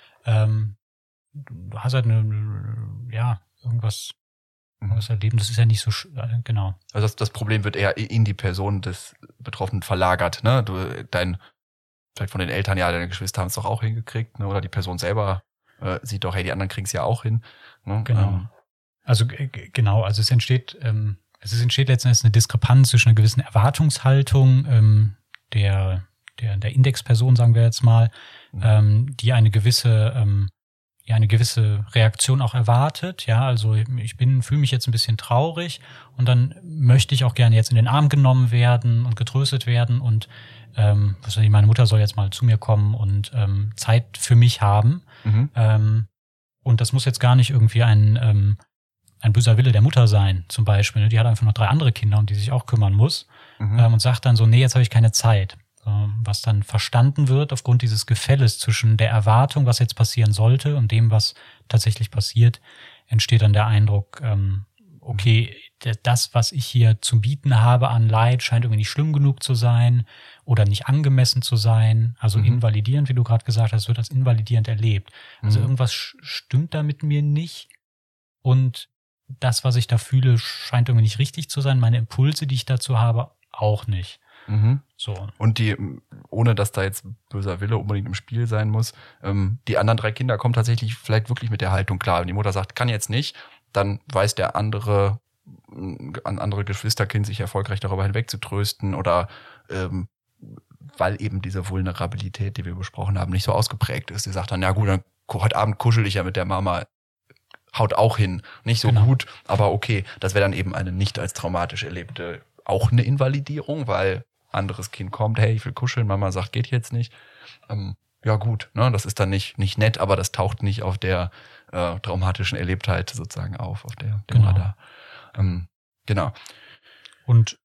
du hast halt irgendwas erleben, das ist ja nicht so, genau. Also das Problem wird eher in die Person des Betroffenen verlagert, ne? Vielleicht von den Eltern, deine Geschwister haben es doch auch hingekriegt, ne? Oder die Person selber sieht doch, hey, die anderen kriegen es ja auch hin. Ne? Genau. Also es entsteht letzten Endes eine Diskrepanz zwischen einer gewissen Erwartungshaltung der Indexperson, sagen wir jetzt mal, die eine gewisse Reaktion auch erwartet, ja, also ich fühle mich jetzt ein bisschen traurig und dann möchte ich auch gerne jetzt in den Arm genommen werden und getröstet werden und meine Mutter soll jetzt mal zu mir kommen und Zeit für mich haben. Und das muss jetzt gar nicht irgendwie ein böser Wille der Mutter sein, zum Beispiel. Die hat einfach noch 3 andere Kinder, um die sich auch kümmern muss und sagt dann so, nee, jetzt habe ich keine Zeit. Was dann verstanden wird aufgrund dieses Gefälles zwischen der Erwartung, was jetzt passieren sollte, und dem, was tatsächlich passiert, entsteht dann der Eindruck, okay, das, was ich hier zu bieten habe an Leid, scheint irgendwie nicht schlimm genug zu sein oder nicht angemessen zu sein. Also invalidierend, wie du gerade gesagt hast, wird als invalidierend erlebt. Also irgendwas stimmt da mit mir nicht und das, was ich da fühle, scheint irgendwie nicht richtig zu sein. Meine Impulse, die ich dazu habe, auch nicht. So. Und ohne dass da jetzt böser Wille unbedingt im Spiel sein muss, die anderen 3 Kinder kommen tatsächlich vielleicht wirklich mit der Haltung klar. Wenn die Mutter sagt, kann jetzt nicht, dann weiß der andere Geschwisterkind sich erfolgreich darüber hinweg zu trösten oder weil eben diese Vulnerabilität, die wir besprochen haben, nicht so ausgeprägt ist. Die sagt dann, ja gut, dann heute Abend kuschel ich ja mit der Mama, haut auch hin. Nicht so gut, aber okay. Das wäre dann eben eine nicht als traumatisch erlebte, auch eine Invalidierung, weil anderes Kind kommt, hey, ich will kuscheln, Mama sagt, geht jetzt nicht. Ja gut, ne, das ist dann nicht nett, aber das taucht nicht auf der traumatischen Erlebtheit sozusagen auf der Radar. Genau. Und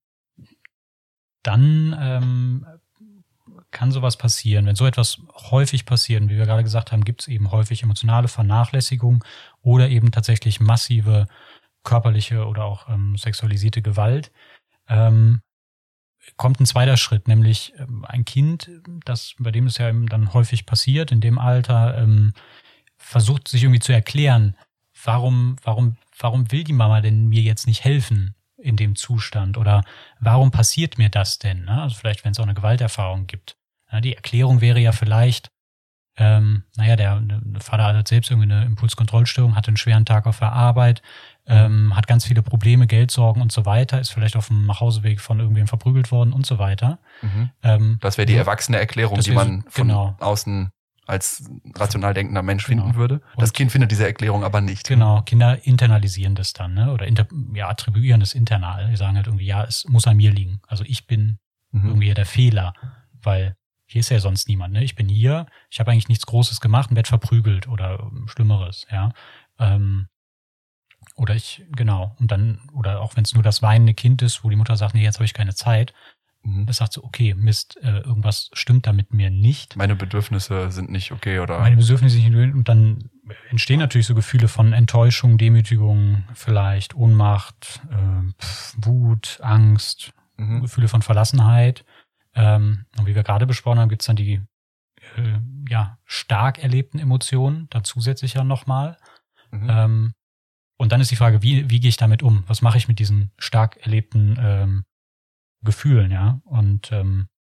dann kann sowas passieren. Wenn so etwas häufig passiert, wie wir gerade gesagt haben, gibt es eben häufig emotionale Vernachlässigung oder eben tatsächlich massive körperliche oder auch sexualisierte Gewalt. Kommt ein zweiter Schritt, nämlich ein Kind, bei dem es ja eben dann häufig passiert, in dem Alter, versucht sich irgendwie zu erklären, warum will die Mama denn mir jetzt nicht helfen in dem Zustand oder warum passiert mir das denn? Ne? Also vielleicht, wenn es auch eine Gewalterfahrung gibt. Ja, die Erklärung wäre ja vielleicht, der Vater hat selbst irgendwie eine Impulskontrollstörung, hatte einen schweren Tag auf der Arbeit, hat ganz viele Probleme, Geldsorgen und so weiter, ist vielleicht auf dem Nachhauseweg von irgendwem verprügelt worden und so weiter. Das wäre die erwachsene Erklärung, die man von außen als rational denkender Mensch finden würde. Das Kind findet diese Erklärung aber nicht. Genau, Kinder internalisieren das dann, ne? Oder attribuieren das internal. Die sagen halt irgendwie, ja, es muss an mir liegen. Also ich bin irgendwie der Fehler, weil hier ist ja sonst niemand, ne? Ich bin hier, ich habe eigentlich nichts Großes gemacht und werde verprügelt oder Schlimmeres, ja. Oder auch wenn es nur das weinende Kind ist, wo die Mutter sagt, nee, jetzt habe ich keine Zeit. Das sagt so, okay, Mist, irgendwas stimmt da mit mir nicht. Meine Bedürfnisse sind nicht okay, oder? Meine Bedürfnisse sind nicht okay. Und dann entstehen natürlich so Gefühle von Enttäuschung, Demütigung, vielleicht Ohnmacht, Wut, Angst, Gefühle von Verlassenheit. Und wie wir gerade besprochen haben, gibt es dann die stark erlebten Emotionen, da zusätzlich ja nochmal. Und dann ist die Frage, wie gehe ich damit um? Was mache ich mit diesen stark erlebten Gefühlen, ja? Und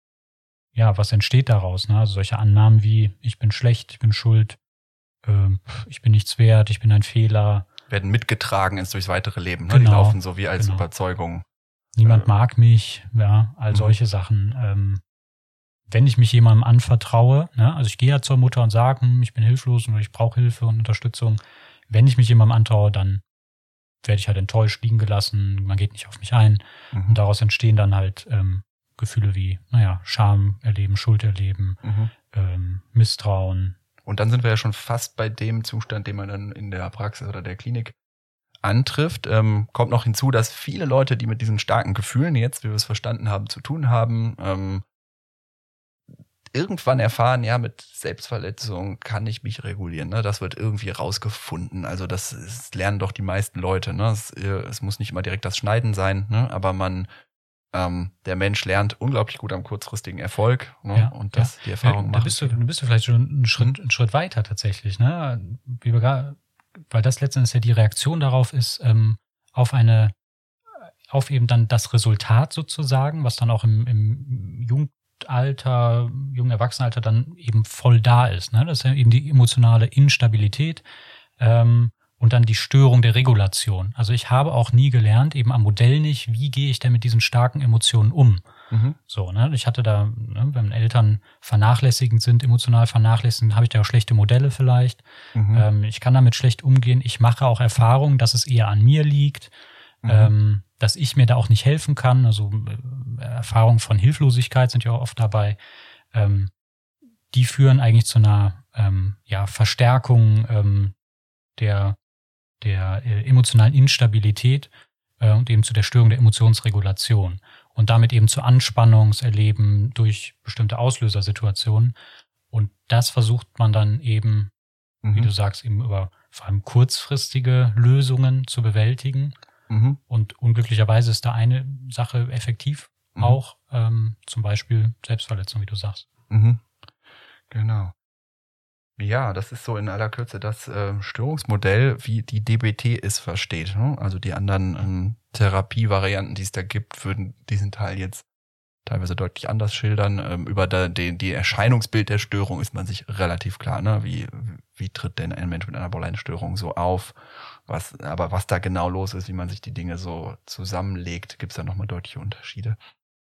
was entsteht daraus? Ne? Also solche Annahmen wie, ich bin schlecht, ich bin schuld, ich bin nichts wert, ich bin ein Fehler. Werden mitgetragen durchs weitere Leben. Ne? Genau, die laufen so wie als Überzeugung. Niemand mag mich, ja, all solche Sachen. Wenn ich mich jemandem anvertraue, ne? Also ich gehe ja zur Mutter und sage, ich bin hilflos und ich brauche Hilfe und Unterstützung. Wenn ich mich jemandem antraue, dann werde ich halt enttäuscht liegen gelassen, man geht nicht auf mich ein. Und daraus entstehen dann halt Gefühle wie, Scham erleben, Schuld erleben, Misstrauen. Und dann sind wir ja schon fast bei dem Zustand, den man dann in der Praxis oder der Klinik antrifft. Kommt noch hinzu, dass viele Leute, die mit diesen starken Gefühlen jetzt, wie wir es verstanden haben, zu tun haben, irgendwann erfahren, ja, mit Selbstverletzung kann ich mich regulieren. Ne? Das wird irgendwie rausgefunden. Also das lernen doch die meisten Leute. Ne? Es muss nicht immer direkt das Schneiden sein, ne? Aber der Mensch lernt unglaublich gut am kurzfristigen Erfolg, ne? Ja, und das die Erfahrung macht. Da bist du vielleicht schon einen Schritt weiter tatsächlich, ne? Weil das letztendlich ja die Reaktion darauf ist, auf eben dann das Resultat sozusagen, was dann auch im jungen Erwachsenenalter dann eben voll da ist. Ne? Das ist ja eben die emotionale Instabilität und dann die Störung der Regulation. Also ich habe auch nie gelernt, eben am Modell nicht, wie gehe ich denn mit diesen starken Emotionen um. So, ne? Ich hatte da, wenn Eltern vernachlässigend sind, emotional vernachlässigend, habe ich da auch schlechte Modelle vielleicht. Ich kann damit schlecht umgehen. Ich mache auch Erfahrungen, dass es eher an mir liegt. Dass ich mir da auch nicht helfen kann. Also Erfahrungen von Hilflosigkeit sind ja auch oft dabei. Die führen eigentlich zu einer Verstärkung der emotionalen Instabilität und eben zu der Störung der Emotionsregulation und damit eben zu Anspannungserleben durch bestimmte Auslösersituationen. Und das versucht man dann eben, wie du sagst, eben über vor allem kurzfristige Lösungen zu bewältigen. Und unglücklicherweise ist da eine Sache effektiv auch, zum Beispiel Selbstverletzung, wie du sagst. Genau. Ja, das ist so in aller Kürze das Störungsmodell, wie die DBT es versteht. Ne? Also die anderen Therapievarianten, die es da gibt, würden diesen Teil jetzt teilweise deutlich anders schildern. Über die Erscheinungsbild der Störung ist man sich relativ klar. Ne? Wie tritt denn ein Mensch mit einer Borderline-Störung so auf? Was da genau los ist, wie man sich die Dinge so zusammenlegt, gibt es da nochmal deutliche Unterschiede.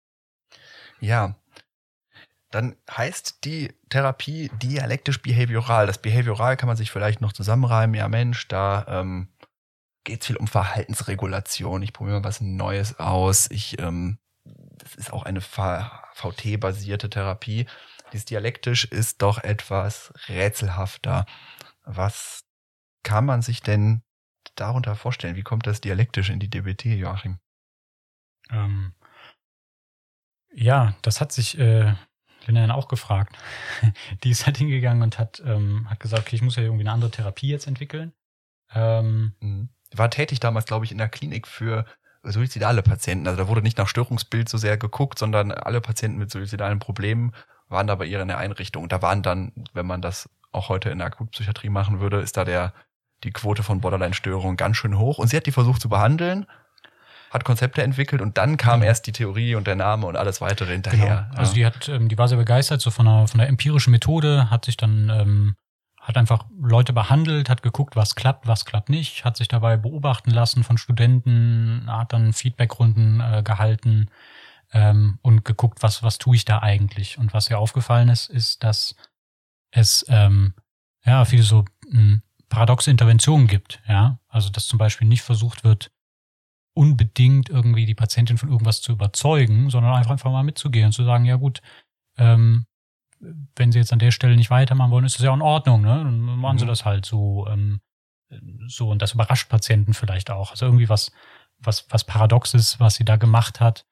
Ja, dann heißt die Therapie dialektisch-behavioral. Das Behavioral kann man sich vielleicht noch zusammenreimen. Ja Mensch, da geht es viel um Verhaltensregulation. Ich probiere mal was Neues aus. Das ist auch eine VT-basierte Therapie. Dieses dialektisch ist doch etwas rätselhafter. Was kann man sich denn darunter vorstellen? Wie kommt das dialektisch in die DBT, Joachim? Ja, das hat sich Lina auch gefragt. Die ist halt hingegangen und hat gesagt, okay, ich muss ja irgendwie eine andere Therapie jetzt entwickeln. War tätig damals, glaube ich, in der Klinik für suizidale Patienten. Also da wurde nicht nach Störungsbild so sehr geguckt, sondern alle Patienten mit suizidalen Problemen waren da bei ihr in der Einrichtung. Und da waren dann, wenn man das auch heute in der Akutpsychiatrie machen würde, ist da die Quote von Borderline-Störungen ganz schön hoch. Und sie hat die versucht zu behandeln, hat Konzepte entwickelt und dann kam erst die Theorie und der Name und alles weitere hinterher. Genau. Also die war sehr begeistert so von der empirischen Methode, hat sich dann hat einfach Leute behandelt, hat geguckt, was klappt nicht, hat sich dabei beobachten lassen von Studenten, hat dann Feedbackrunden gehalten und geguckt, was tue ich da eigentlich. Und was ihr aufgefallen ist, dass es viele so paradoxe Interventionen gibt. Ja, also dass zum Beispiel nicht versucht wird, unbedingt irgendwie die Patientin von irgendwas zu überzeugen, sondern einfach mal mitzugehen und zu sagen, ja gut, wenn sie jetzt an der Stelle nicht weitermachen wollen, ist das ja in Ordnung, ne? Dann machen sie das halt so, und das überrascht Patienten vielleicht auch. Also irgendwie was Paradoxes, was sie da gemacht hat.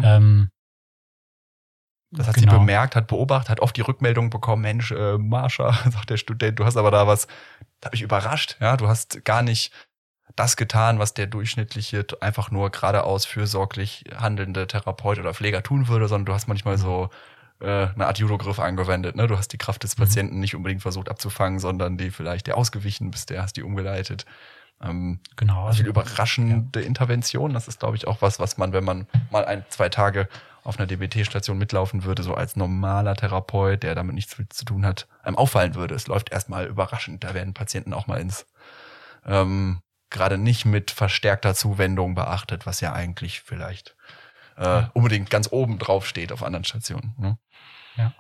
Das hat sie bemerkt, hat beobachtet, hat oft die Rückmeldung bekommen, Mensch, Marsha, sagt der Student, du hast aber da was, da habe ich überrascht, ja, du hast gar nicht das getan, was der durchschnittliche, einfach nur geradeaus fürsorglich handelnde Therapeut oder Pfleger tun würde, sondern du hast manchmal so eine Art Judo-Griff angewendet, ne? Du hast die Kraft des Patienten nicht unbedingt versucht abzufangen, sondern der ausgewichen bist, der hast die umgeleitet. Genau. Viel überraschende Intervention, das ist, glaube ich, auch was man, wenn man mal 1-2 Tage auf einer DBT-Station mitlaufen würde, so als normaler Therapeut, der damit nichts zu tun hat, einem auffallen würde. Es läuft erstmal überraschend, da werden Patienten auch mal ins gerade nicht mit verstärkter Zuwendung beachtet, was ja eigentlich vielleicht unbedingt ganz oben drauf steht auf anderen Stationen. Ne? Ja.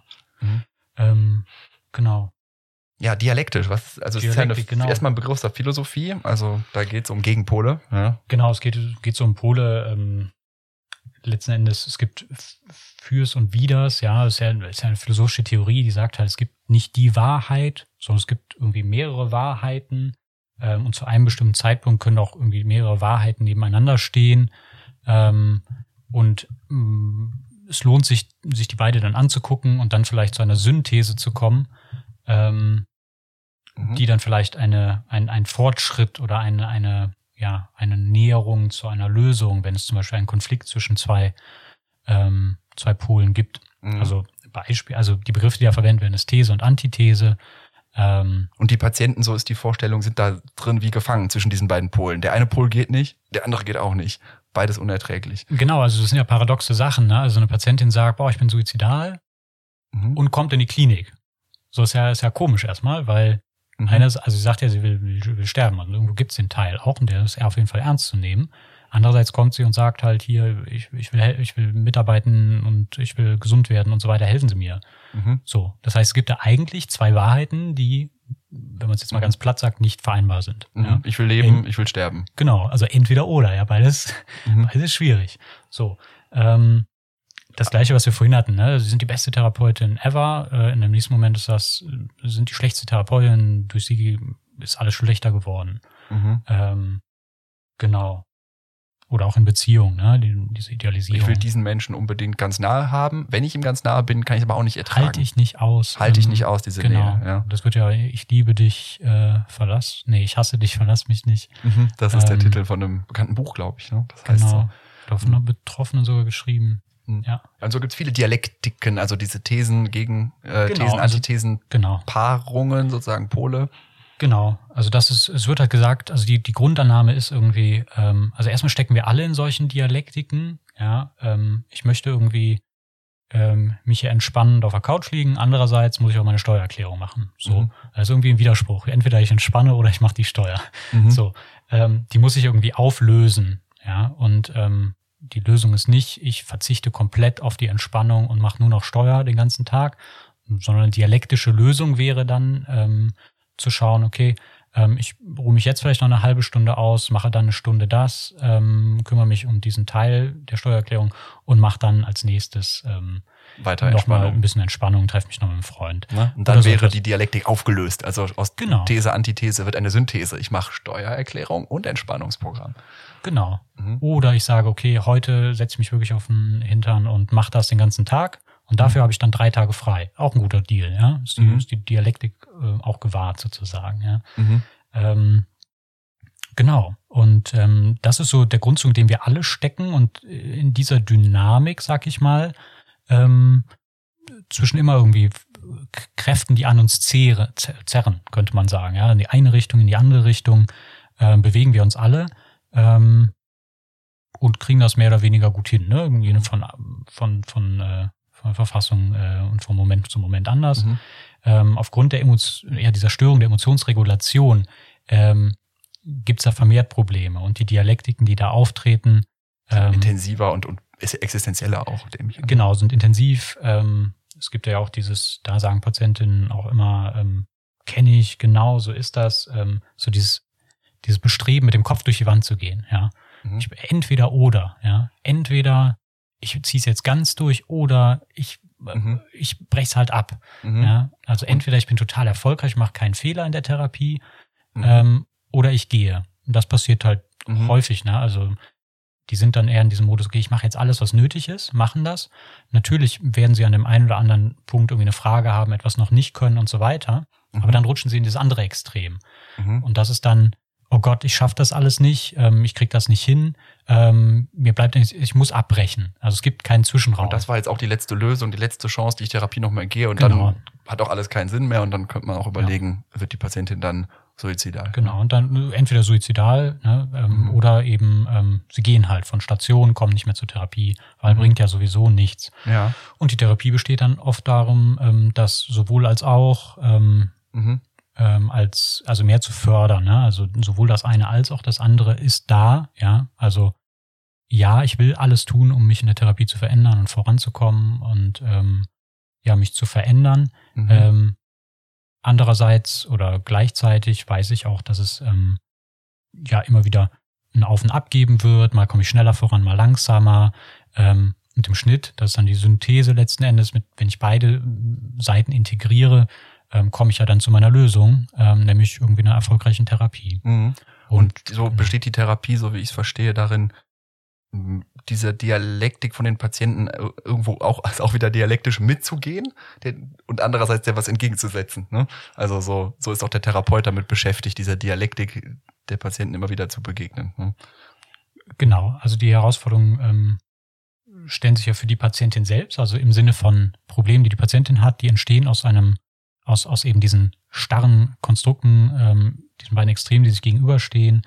Genau. Ja, dialektisch. Es ist ja erstmal ein Begriff der Philosophie, also da geht es um Gegenpole. Ja. Genau, es geht so um Pole. Letzten Endes, es gibt Fürs und Widers, ja, es ist ja eine philosophische Theorie, die sagt halt, es gibt nicht die Wahrheit, sondern es gibt irgendwie mehrere Wahrheiten. Und zu einem bestimmten Zeitpunkt können auch irgendwie mehrere Wahrheiten nebeneinander stehen. Und es lohnt sich die beide dann anzugucken und dann vielleicht zu einer Synthese zu kommen, die dann vielleicht ein Fortschritt oder eine Näherung zu einer Lösung, wenn es zum Beispiel einen Konflikt zwischen zwei Polen gibt. Also die Begriffe, die da verwendet werden, ist These und Antithese. Und die Patienten, so ist die Vorstellung, sind da drin wie gefangen zwischen diesen beiden Polen. Der eine Pol geht nicht, der andere geht auch nicht. Beides unerträglich. Genau, also das sind ja paradoxe Sachen. Ne? Also eine Patientin sagt, ich bin suizidal und kommt in die Klinik. So ist ja komisch erstmal, weil sie sagt ja, sie will sterben. Also irgendwo gibt es den Teil auch und der ist auf jeden Fall ernst zu nehmen. Andererseits kommt sie und sagt halt hier, ich will mitarbeiten und ich will gesund werden und so weiter, helfen Sie mir. So, das heißt, es gibt da eigentlich zwei Wahrheiten, die, wenn man es jetzt mal ganz platt sagt, nicht vereinbar sind. Ja? Ich will leben, ich will sterben. Genau, also entweder oder, ja, beides ist schwierig. So, das Gleiche, was wir vorhin hatten, ne? Sie sind die beste Therapeutin ever. In dem nächsten Moment sind die schlechteste Therapeutin, durch sie ist alles schlechter geworden. Genau. Oder auch in Beziehungen, ne? Diese Idealisierung. Ich will diesen Menschen unbedingt ganz nahe haben. Wenn ich ihm ganz nahe bin, kann ich aber auch nicht ertragen. Halte ich nicht aus. Diese genau. Nähe. Ja. Das wird ja, ich liebe dich, ich hasse dich, verlass mich nicht. Das ist der Titel von einem bekannten Buch, glaube ich. Ne? Das heißt so. Von einer Betroffenen sogar geschrieben. Ja. Also gibt es viele Dialektiken, also diese Thesen gegen Thesen, Antithesen, Paarungen, sozusagen Pole. Genau, also es wird halt gesagt, also die Grundannahme ist irgendwie, also erstmal stecken wir alle in solchen Dialektiken, ja, ich möchte irgendwie mich hier entspannend auf der Couch liegen, andererseits muss ich auch meine Steuererklärung machen, so, also irgendwie ein Widerspruch, entweder ich entspanne oder ich mache die Steuer, so, die muss ich irgendwie auflösen, ja, und die Lösung ist nicht, ich verzichte komplett auf die Entspannung und mache nur noch Steuer den ganzen Tag, sondern eine dialektische Lösung wäre dann, zu schauen, okay, Ich ruhe mich jetzt vielleicht noch eine halbe Stunde aus, mache dann eine Stunde das, kümmere mich um diesen Teil der Steuererklärung und mache dann als nächstes weiter noch mal Entspannung. ein bisschen Entspannung, treffe mich noch mit einem Freund. Ne? Und dann Oder so wäre etwas. die Dialektik aufgelöst. Also aus Genau. These, Antithese wird eine Synthese. Ich mache Steuererklärung und Entspannungsprogramm. Genau. Oder ich sage, okay, heute setze ich mich wirklich auf den Hintern und mache das den ganzen Tag und dafür habe ich dann 3 Tage frei. Auch ein guter Deal, ja. Ist die Dialektik auch gewahrt sozusagen, ja. Genau. Und das ist so der Grundzug, in dem wir alle stecken und in dieser Dynamik, sag ich mal, zwischen immer irgendwie Kräften, die an uns zerren, könnte man sagen, ja. In die eine Richtung, in die andere Richtung bewegen wir uns alle. Und kriegen das mehr oder weniger gut hin, ne? Irgendwie von Verfassung und von Moment zu Moment anders. Aufgrund dieser Störung der Emotionsregulation gibt's da vermehrt Probleme und die Dialektiken, die da auftreten, intensiver und existenzieller auch. Genau, sind intensiv. Es gibt ja auch da sagen Patientinnen auch immer, kenne ich, genau, so ist das, so dieses Bestreben, mit dem Kopf durch die Wand zu gehen, ja. Entweder oder, ja. Entweder ich ziehe es jetzt ganz durch oder ich brech's halt ab. Ja. Also entweder ich bin total erfolgreich, mache keinen Fehler in der Therapie, oder ich gehe. Und das passiert halt häufig, ne? Also die sind dann eher in diesem Modus, okay, ich mache jetzt alles, was nötig ist, machen das. Natürlich werden sie an dem einen oder anderen Punkt irgendwie eine Frage haben, etwas noch nicht können und so weiter. Aber dann rutschen sie in das andere Extrem. Und das ist dann, oh Gott, ich schaffe das alles nicht, ich krieg das nicht hin, mir bleibt nichts, ich muss abbrechen. Also es gibt keinen Zwischenraum. Und das war jetzt auch die letzte Lösung, die letzte Chance, die ich Therapie nochmal gehe und Genau. dann hat auch alles keinen Sinn mehr und dann könnte man auch überlegen, wird die Patientin dann suizidal. Genau, und dann entweder suizidal, ne, oder eben sie gehen halt von Station, kommen nicht mehr zur Therapie, weil bringt ja sowieso nichts. Ja. Und die Therapie besteht dann oft darum, das sowohl als auch also mehr zu fördern, ne? Also sowohl das eine als auch das andere ist da, ja. Also ja, ich will alles tun, um mich in der Therapie zu verändern und voranzukommen und mich zu verändern. Andererseits oder gleichzeitig weiß ich auch, dass es immer wieder ein Auf und Ab geben wird. Mal komme ich schneller voran, mal langsamer. Und im Schnitt, das ist dann die Synthese letzten Endes, wenn ich beide Seiten integriere, komme ich ja dann zu meiner Lösung, nämlich irgendwie einer erfolgreichen Therapie. Und so besteht die Therapie, so wie ich es verstehe, darin, diese Dialektik von den Patienten irgendwo auch wieder dialektisch mitzugehen und andererseits der was entgegenzusetzen. Ne? Also so ist auch der Therapeut damit beschäftigt, dieser Dialektik der Patienten immer wieder zu begegnen. Ne? Genau, also die Herausforderungen stellen sich ja für die Patientin selbst, also im Sinne von Problemen, die die Patientin hat, die entstehen aus eben diesen starren Konstrukten, diesen beiden Extremen, die sich gegenüberstehen,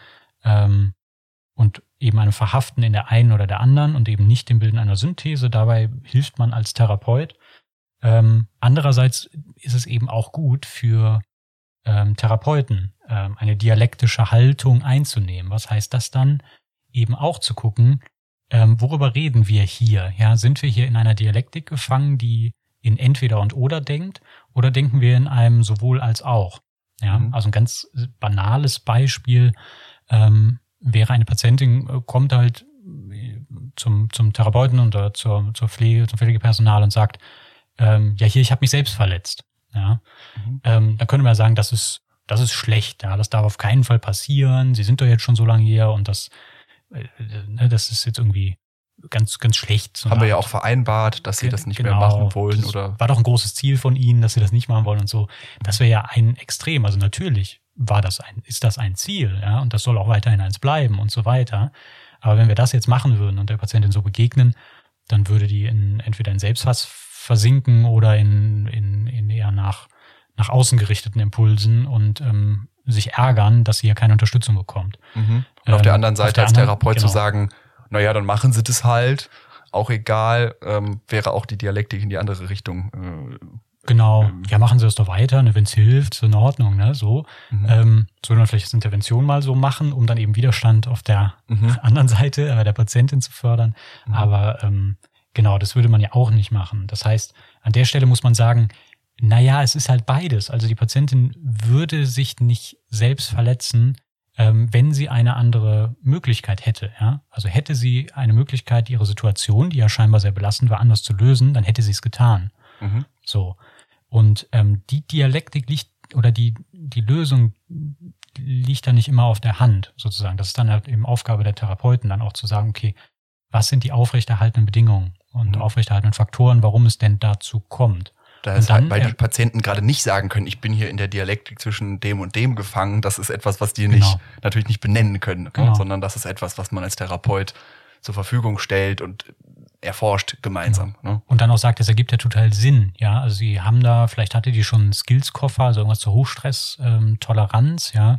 und eben einem Verhaften in der einen oder der anderen und eben nicht dem Bilden einer Synthese. Dabei hilft man als Therapeut. Andererseits ist es eben auch gut für Therapeuten, eine dialektische Haltung einzunehmen. Was heißt das dann? Eben auch zu gucken, worüber reden wir hier? Ja, sind wir hier in einer Dialektik gefangen, die in entweder und oder denkt, oder denken wir in einem sowohl als auch? Ja, also ein ganz banales Beispiel wäre eine Patientin, kommt halt zum Therapeuten oder zum Pflegepersonal und sagt, ich habe mich selbst verletzt. Ja, dann könnte man ja sagen, das ist schlecht, ja, das darf auf keinen Fall passieren. Sie sind doch jetzt schon so lange hier und das ist jetzt irgendwie ganz, ganz schlecht. Haben wir ja auch vereinbart, dass sie das nicht mehr machen wollen, oder? War doch ein großes Ziel von ihnen, dass sie das nicht machen wollen und so. Das wäre ja ein Extrem. Also natürlich ist das ein Ziel, ja, und das soll auch weiterhin eins bleiben und so weiter. Aber wenn wir das jetzt machen würden und der Patientin so begegnen, dann würde die entweder in Selbsthass versinken oder in eher nach außen gerichteten Impulsen und sich ärgern, dass sie ja keine Unterstützung bekommt. Und auf der anderen Seite als Therapeut zu sagen, naja, dann machen sie das halt, auch egal, wäre auch die Dialektik in die andere Richtung. Genau, ja, machen sie das doch weiter, ne, wenn es hilft, ist in Ordnung, ne, so. Soll man vielleicht das Intervention mal so machen, um dann eben Widerstand auf der anderen Seite der Patientin zu fördern. Aber genau, das würde man ja auch nicht machen. Das heißt, an der Stelle muss man sagen, Naja, es ist halt beides. Also die Patientin würde sich nicht selbst verletzen, wenn sie eine andere Möglichkeit hätte. Ja? Also hätte sie eine Möglichkeit, ihre Situation, die ja scheinbar sehr belastend war, anders zu lösen, dann hätte sie es getan. Mhm. So. Und die Dialektik liegt, oder die Lösung liegt dann nicht immer auf der Hand, sozusagen. Das ist dann halt eben Aufgabe der Therapeuten, dann auch zu sagen, okay, was sind die aufrechterhaltenen Bedingungen und aufrechterhaltenen Faktoren, warum es denn dazu kommt. Das ist halt, weil die Patienten gerade nicht sagen können, ich bin hier in der Dialektik zwischen dem und dem gefangen. Das ist etwas, was die natürlich nicht benennen können, sondern das ist etwas, was man als Therapeut zur Verfügung stellt und erforscht gemeinsam. Ne? Und dann auch sagt, das ergibt ja total Sinn. Ja, also sie haben da, vielleicht hatte die schon einen Skills-Koffer, also irgendwas zur Hochstress-Toleranz, ja.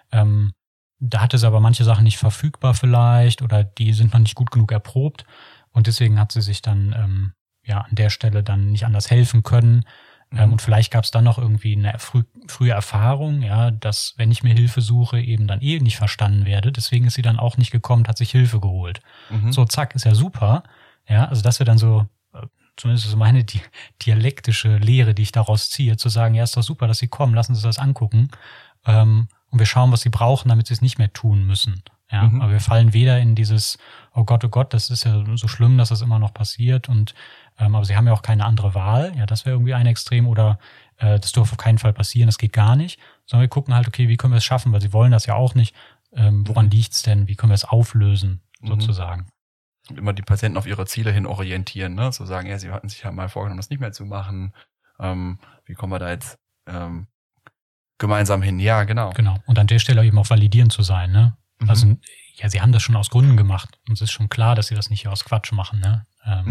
Da hatte sie aber manche Sachen nicht verfügbar vielleicht oder die sind noch nicht gut genug erprobt und deswegen hat sie sich dann an der Stelle dann nicht anders helfen können. Und vielleicht gab es dann noch irgendwie eine frühe Erfahrung, ja, dass, wenn ich mir Hilfe suche, eben dann nicht verstanden werde. Deswegen ist sie dann auch nicht gekommen, hat sich Hilfe geholt. So, zack, ist ja super. Ja, also das wäre dann so, zumindest so meine dialektische Lehre, die ich daraus ziehe, zu sagen, ja, ist doch super, dass sie kommen, lassen Sie das angucken. Und wir schauen, was sie brauchen, damit sie es nicht mehr tun müssen. Ja, aber wir fallen weder in dieses, oh Gott, das ist ja so schlimm, dass das immer noch passiert und aber sie haben ja auch keine andere Wahl, ja, das wäre irgendwie ein Extrem oder das darf auf keinen Fall passieren, das geht gar nicht, sondern wir gucken halt, okay, wie können wir es schaffen, weil sie wollen das ja auch nicht, woran liegt's denn, wie können wir es auflösen, sozusagen. Immer die Patienten auf ihre Ziele hin orientieren, ne, zu sagen, ja, sie hatten sich ja mal vorgenommen, das nicht mehr zu machen, wie kommen wir da jetzt gemeinsam hin, ja, genau. Genau, und an der Stelle eben auch validierend zu sein, ne, also, ja, sie haben das schon aus Gründen gemacht und es ist schon klar, dass sie das nicht aus Quatsch machen, ne,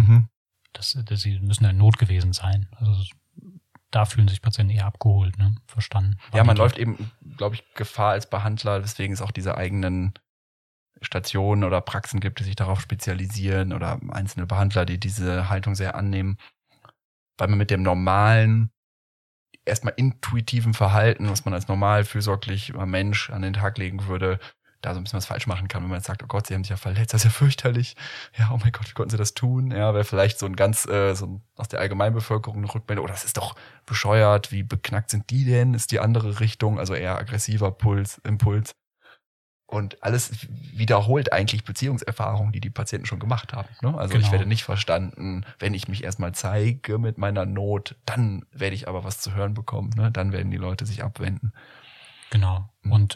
sie müssen ja in Not gewesen sein. Also da fühlen sich Patienten eher abgeholt, ne? Verstanden. Ja, man läuft eben, glaube ich, Gefahr als Behandler, weswegen es auch diese eigenen Stationen oder Praxen gibt, die sich darauf spezialisieren oder einzelne Behandler, die diese Haltung sehr annehmen, weil man mit dem normalen, erstmal intuitiven Verhalten, was man als normal fürsorglicher Mensch an den Tag legen würde, da so ein bisschen was falsch machen kann, wenn man jetzt sagt, oh Gott, sie haben sich ja verletzt, das ist ja fürchterlich. Ja, oh mein Gott, wie konnten sie das tun? Ja, wäre vielleicht so ein ganz, aus der Allgemeinbevölkerung eine Rückmeldung, oh, das ist doch bescheuert, wie beknackt sind die denn? Ist die andere Richtung, also eher aggressiver Impuls. Und alles wiederholt eigentlich Beziehungserfahrungen, die Patienten schon gemacht haben. Ne? Also ich werde nicht verstanden, wenn ich mich erstmal zeige mit meiner Not, dann werde ich aber was zu hören bekommen. Ne? Dann werden die Leute sich abwenden. Genau. Und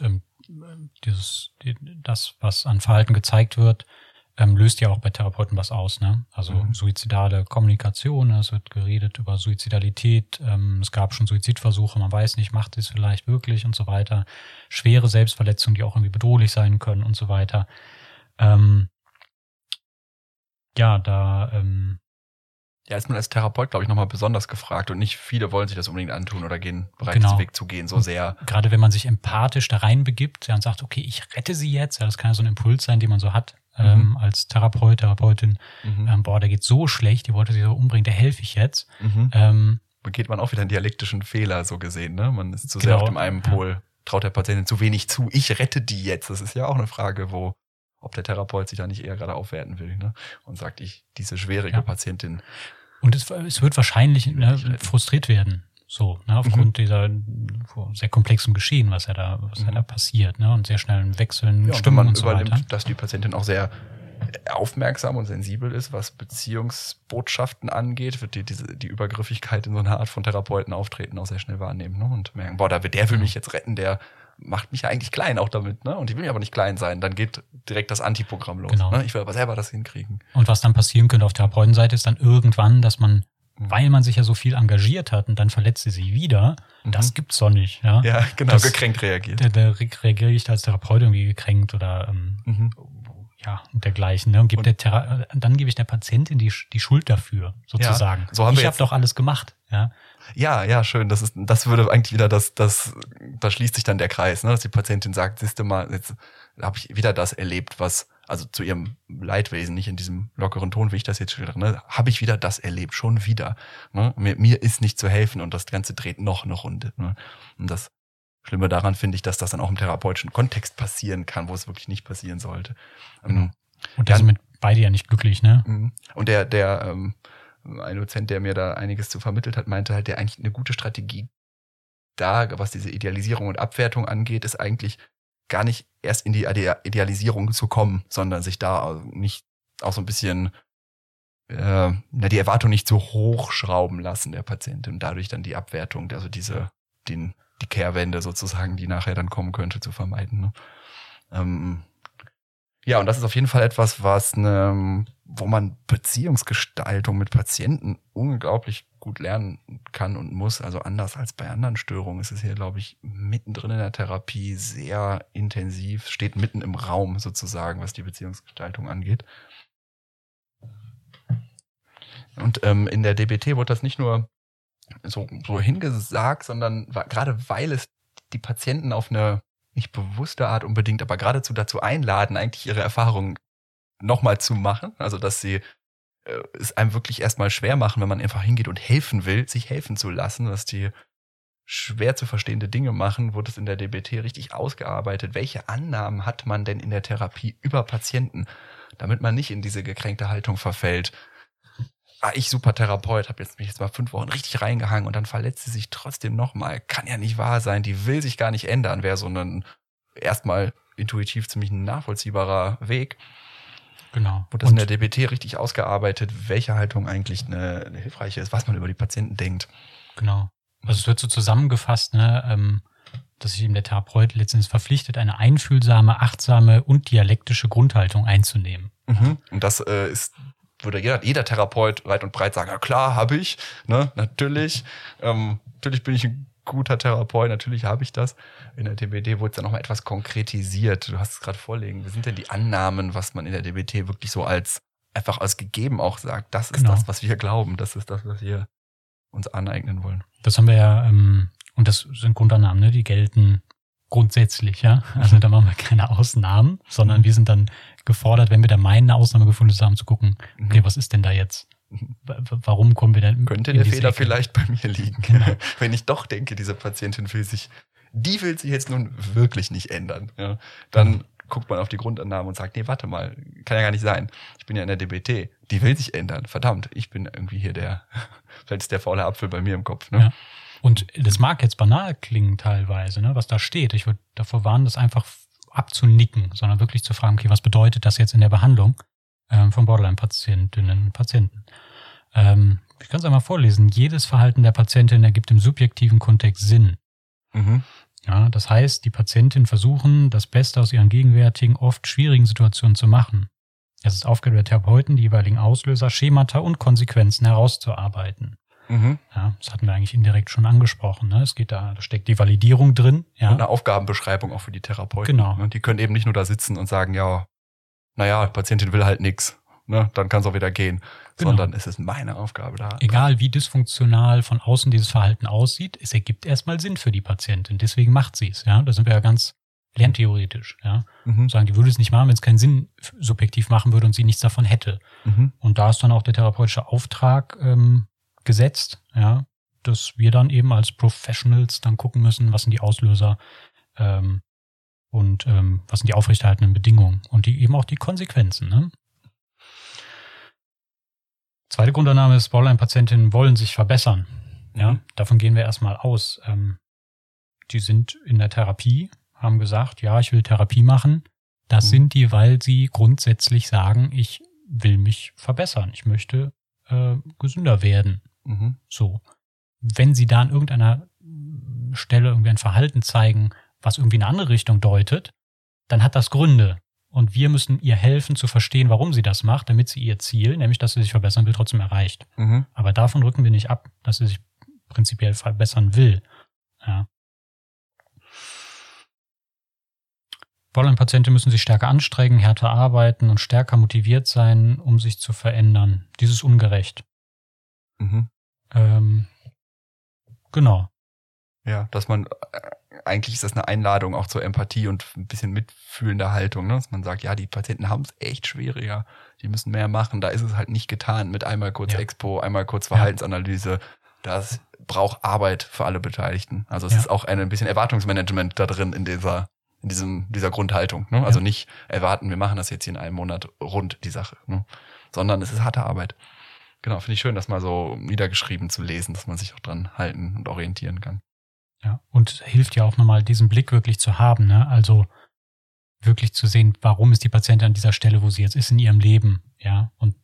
das, was an Verhalten gezeigt wird, löst ja auch bei Therapeuten was aus, ne? Also suizidale Kommunikation, es wird geredet über Suizidalität, es gab schon Suizidversuche, man weiß nicht, macht es vielleicht wirklich und so weiter. Schwere Selbstverletzungen, die auch irgendwie bedrohlich sein können und so weiter. Ja, ist man als Therapeut, glaube ich, nochmal besonders gefragt und nicht viele wollen sich das unbedingt antun oder bereit diesen Weg zu gehen, so sehr. Gerade wenn man sich empathisch da reinbegibt und sagt, okay, ich rette sie jetzt, ja, das kann ja so ein Impuls sein, den man so hat als Therapeut, Therapeutin, der geht so schlecht, die wollte sie so umbringen, der helfe ich jetzt. Begeht man auch wieder einen dialektischen Fehler, so gesehen, ne? Man ist zu sehr auf dem einen Pol, traut der Patientin zu wenig zu, ich rette die jetzt. Das ist ja auch eine Frage, ob der Therapeut sich da nicht eher gerade aufwerten will, ne? Und sagt, diese schwierige Patientin. Und es wird wahrscheinlich frustriert werden, so, ne, aufgrund dieser sehr komplexen Geschehen, was ja da passiert, ne, und sehr schnellen Wechseln, Stimmen und so weiter. Übernimmt, dass die Patientin auch sehr aufmerksam und sensibel ist, was Beziehungsbotschaften angeht, wird die Übergriffigkeit in so einer Art von Therapeuten auftreten auch sehr schnell wahrnehmen, ne, und merken, der will mich jetzt retten, der macht mich ja eigentlich klein auch damit, ne? Und ich will ja aber nicht klein sein. Dann geht direkt das Antiprogramm los. Genau. Ne? Ich will aber selber das hinkriegen. Und was dann passieren könnte auf Therapeutenseite ist dann irgendwann, dass man, weil man sich ja so viel engagiert hat und dann verletzt sie sich wieder, das gibt's doch nicht. Ja, ja, genau, gekränkt reagiert. Da reagiere ich als Therapeut irgendwie gekränkt oder und dergleichen. Ne? Und dann gebe ich der Patientin die Schuld dafür, sozusagen. Ja, so ich habe doch alles gemacht. Ja. Ja, schön. Das würde eigentlich wieder da schließt sich dann der Kreis, ne? Dass die Patientin sagt, siehst du mal, jetzt habe ich wieder das erlebt, was, also zu ihrem Leidwesen, nicht in diesem lockeren Ton, wie ich das jetzt schildere, ne? Habe ich wieder das erlebt, schon wieder. Ne? Mir ist nicht zu helfen und das Ganze dreht noch eine Runde. Ne? Und das Schlimme daran finde ich, dass das dann auch im therapeutischen Kontext passieren kann, wo es wirklich nicht passieren sollte. Und da sind mit beide ja nicht glücklich, ne? Und der ein Dozent, der mir da einiges zu vermittelt hat, meinte halt, der eigentlich eine gute Strategie da, was diese Idealisierung und Abwertung angeht, ist eigentlich gar nicht erst in die Idealisierung zu kommen, sondern sich da nicht auch so ein bisschen die Erwartung nicht zu hoch schrauben lassen der Patientin und dadurch dann die Abwertung, also die Kehrwende sozusagen, die nachher dann kommen könnte, zu vermeiden. Ne? Ja, und das ist auf jeden Fall etwas, wo man Beziehungsgestaltung mit Patienten unglaublich gut lernen kann und muss. Also anders als bei anderen Störungen ist es hier, glaube ich, mittendrin in der Therapie sehr intensiv, steht mitten im Raum sozusagen, was die Beziehungsgestaltung angeht. Und in der DBT wurde das nicht nur so hingesagt, sondern gerade weil es die Patienten auf eine nicht bewusste Art unbedingt, aber geradezu dazu einladen, eigentlich ihre Erfahrungen nochmal zu machen. Also dass sie es einem wirklich erstmal schwer machen, wenn man einfach hingeht und helfen will, sich helfen zu lassen, dass die schwer zu verstehende Dinge machen, wurde es in der DBT richtig ausgearbeitet. Welche Annahmen hat man denn in der Therapie über Patienten, damit man nicht in diese gekränkte Haltung verfällt? Ich super Therapeut, habe mich jetzt mal 5 Wochen richtig reingehangen und dann verletzt sie sich trotzdem nochmal. Kann ja nicht wahr sein, die will sich gar nicht ändern, wäre so ein erstmal intuitiv ziemlich nachvollziehbarer Weg. Genau. Wurde das in der DBT richtig ausgearbeitet, welche Haltung eigentlich eine hilfreiche ist, was man über die Patienten denkt. Genau. Also es wird so zusammengefasst, ne, dass sich eben der Therapeut letztendlich verpflichtet, eine einfühlsame, achtsame und dialektische Grundhaltung einzunehmen. Mhm. Und das würde jeder Therapeut weit und breit sagen, ja klar, habe ich, ne, natürlich bin ich ein guter Therapeut, natürlich habe ich das. In der DBT wurde es dann nochmal etwas konkretisiert. Du hast es gerade vorlegen. Wie sind denn die Annahmen, was man in der DBT wirklich so einfach als gegeben auch sagt? Das ist das, was wir glauben. Das ist das, was wir uns aneignen wollen. Das haben wir ja, und das sind Grundannahmen, ne, die gelten grundsätzlich, ja. Also da machen wir keine Ausnahmen, sondern wir sind dann gefordert, wenn wir da meinen, eine Ausnahme gefunden haben, zu gucken, okay, was ist denn da jetzt? Warum kommen wir denn? Könnte der Fehler vielleicht bei mir liegen? Genau. Wenn ich doch denke, diese Patientin will sich jetzt nun wirklich nicht ändern. Ja, dann guckt man auf die Grundannahmen und sagt, nee, warte mal, kann ja gar nicht sein. Ich bin ja in der DBT, die will sich ändern. Verdammt, ich bin irgendwie hier vielleicht ist der faule Apfel bei mir im Kopf. Ne? Ja. Und das mag jetzt banal klingen teilweise, ne, was da steht. Ich würde davor warnen, das einfach abzunicken, sondern wirklich zu fragen, okay, was bedeutet das jetzt in der Behandlung von Borderline-Patientinnen und Patienten? Ich kann es einmal vorlesen. Jedes Verhalten der Patientin ergibt im subjektiven Kontext Sinn. Mhm. Ja, das heißt, die Patientinnen versuchen, das Beste aus ihren gegenwärtigen, oft schwierigen Situationen zu machen. Es ist Aufgabe der Therapeuten, die jeweiligen Auslöser, Schemata und Konsequenzen herauszuarbeiten. Mhm. Ja, das hatten wir eigentlich indirekt schon angesprochen. Ne? Da steckt die Validierung drin. Ja. Und eine Aufgabenbeschreibung auch für die Therapeuten. Genau. Und die können eben nicht nur da sitzen und sagen, ja, naja, Patientin will halt nix, ne, dann kann es auch wieder gehen. Genau. Sondern es ist meine Aufgabe da. Egal wie dysfunktional von außen dieses Verhalten aussieht, es ergibt erstmal Sinn für die Patientin. Deswegen macht sie es. Ja? Da sind wir ja ganz lerntheoretisch. Ja? Sagen, die würde es nicht machen, wenn es keinen Sinn subjektiv machen würde und sie nichts davon hätte. Mhm. Und da ist dann auch der therapeutische Auftrag gesetzt, ja, dass wir dann eben als Professionals dann gucken müssen, was sind die Auslöser und was sind die aufrechterhaltenden Bedingungen und die eben auch die Konsequenzen. Ne? Zweite Grundannahme ist, Borderline-Patientinnen wollen sich verbessern. Ja, davon gehen wir erstmal aus. Die sind in der Therapie, haben gesagt, ja, ich will Therapie machen. Das sind die, weil sie grundsätzlich sagen, ich will mich verbessern. Ich möchte gesünder werden. Mhm. So. Wenn sie da an irgendeiner Stelle irgendwie ein Verhalten zeigen, was irgendwie in eine andere Richtung deutet, dann hat das Gründe. Und wir müssen ihr helfen zu verstehen, warum sie das macht, damit sie ihr Ziel, nämlich dass sie sich verbessern will, trotzdem erreicht. Mhm. Aber davon rücken wir nicht ab, dass sie sich prinzipiell verbessern will. Ja. Borderline-Patienten müssen sich stärker anstrengen, härter arbeiten und stärker motiviert sein, um sich zu verändern. Dies ist ungerecht. Mhm. Genau. Ja, dass man, eigentlich ist das eine Einladung auch zur Empathie und ein bisschen mitfühlender Haltung, ne? Dass man sagt, ja, die Patienten haben es echt schwieriger, die müssen mehr machen, da ist es halt nicht getan mit einmal kurz Expo, einmal kurz Verhaltensanalyse, das braucht Arbeit für alle Beteiligten. Also es ist auch ein bisschen Erwartungsmanagement da drin in dieser Grundhaltung, ne? Also nicht erwarten, wir machen das jetzt hier in einem Monat rund, die Sache, ne? Sondern es ist harte Arbeit. Genau, finde ich schön, das mal so niedergeschrieben zu lesen, dass man sich auch dran halten und orientieren kann. Ja, und hilft ja auch nochmal, diesen Blick wirklich zu haben, ne? Also wirklich zu sehen, warum ist die Patientin an dieser Stelle, wo sie jetzt ist in ihrem Leben, ja? Und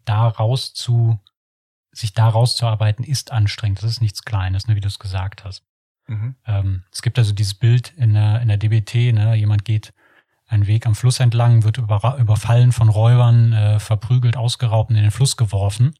sich da rauszuarbeiten, ist anstrengend. Das ist nichts Kleines, ne, wie du es gesagt hast. Es gibt also dieses Bild in der DBT, ne? Jemand geht einen Weg am Fluss entlang, wird überfallen von Räubern, verprügelt, ausgeraubt und in den Fluss geworfen.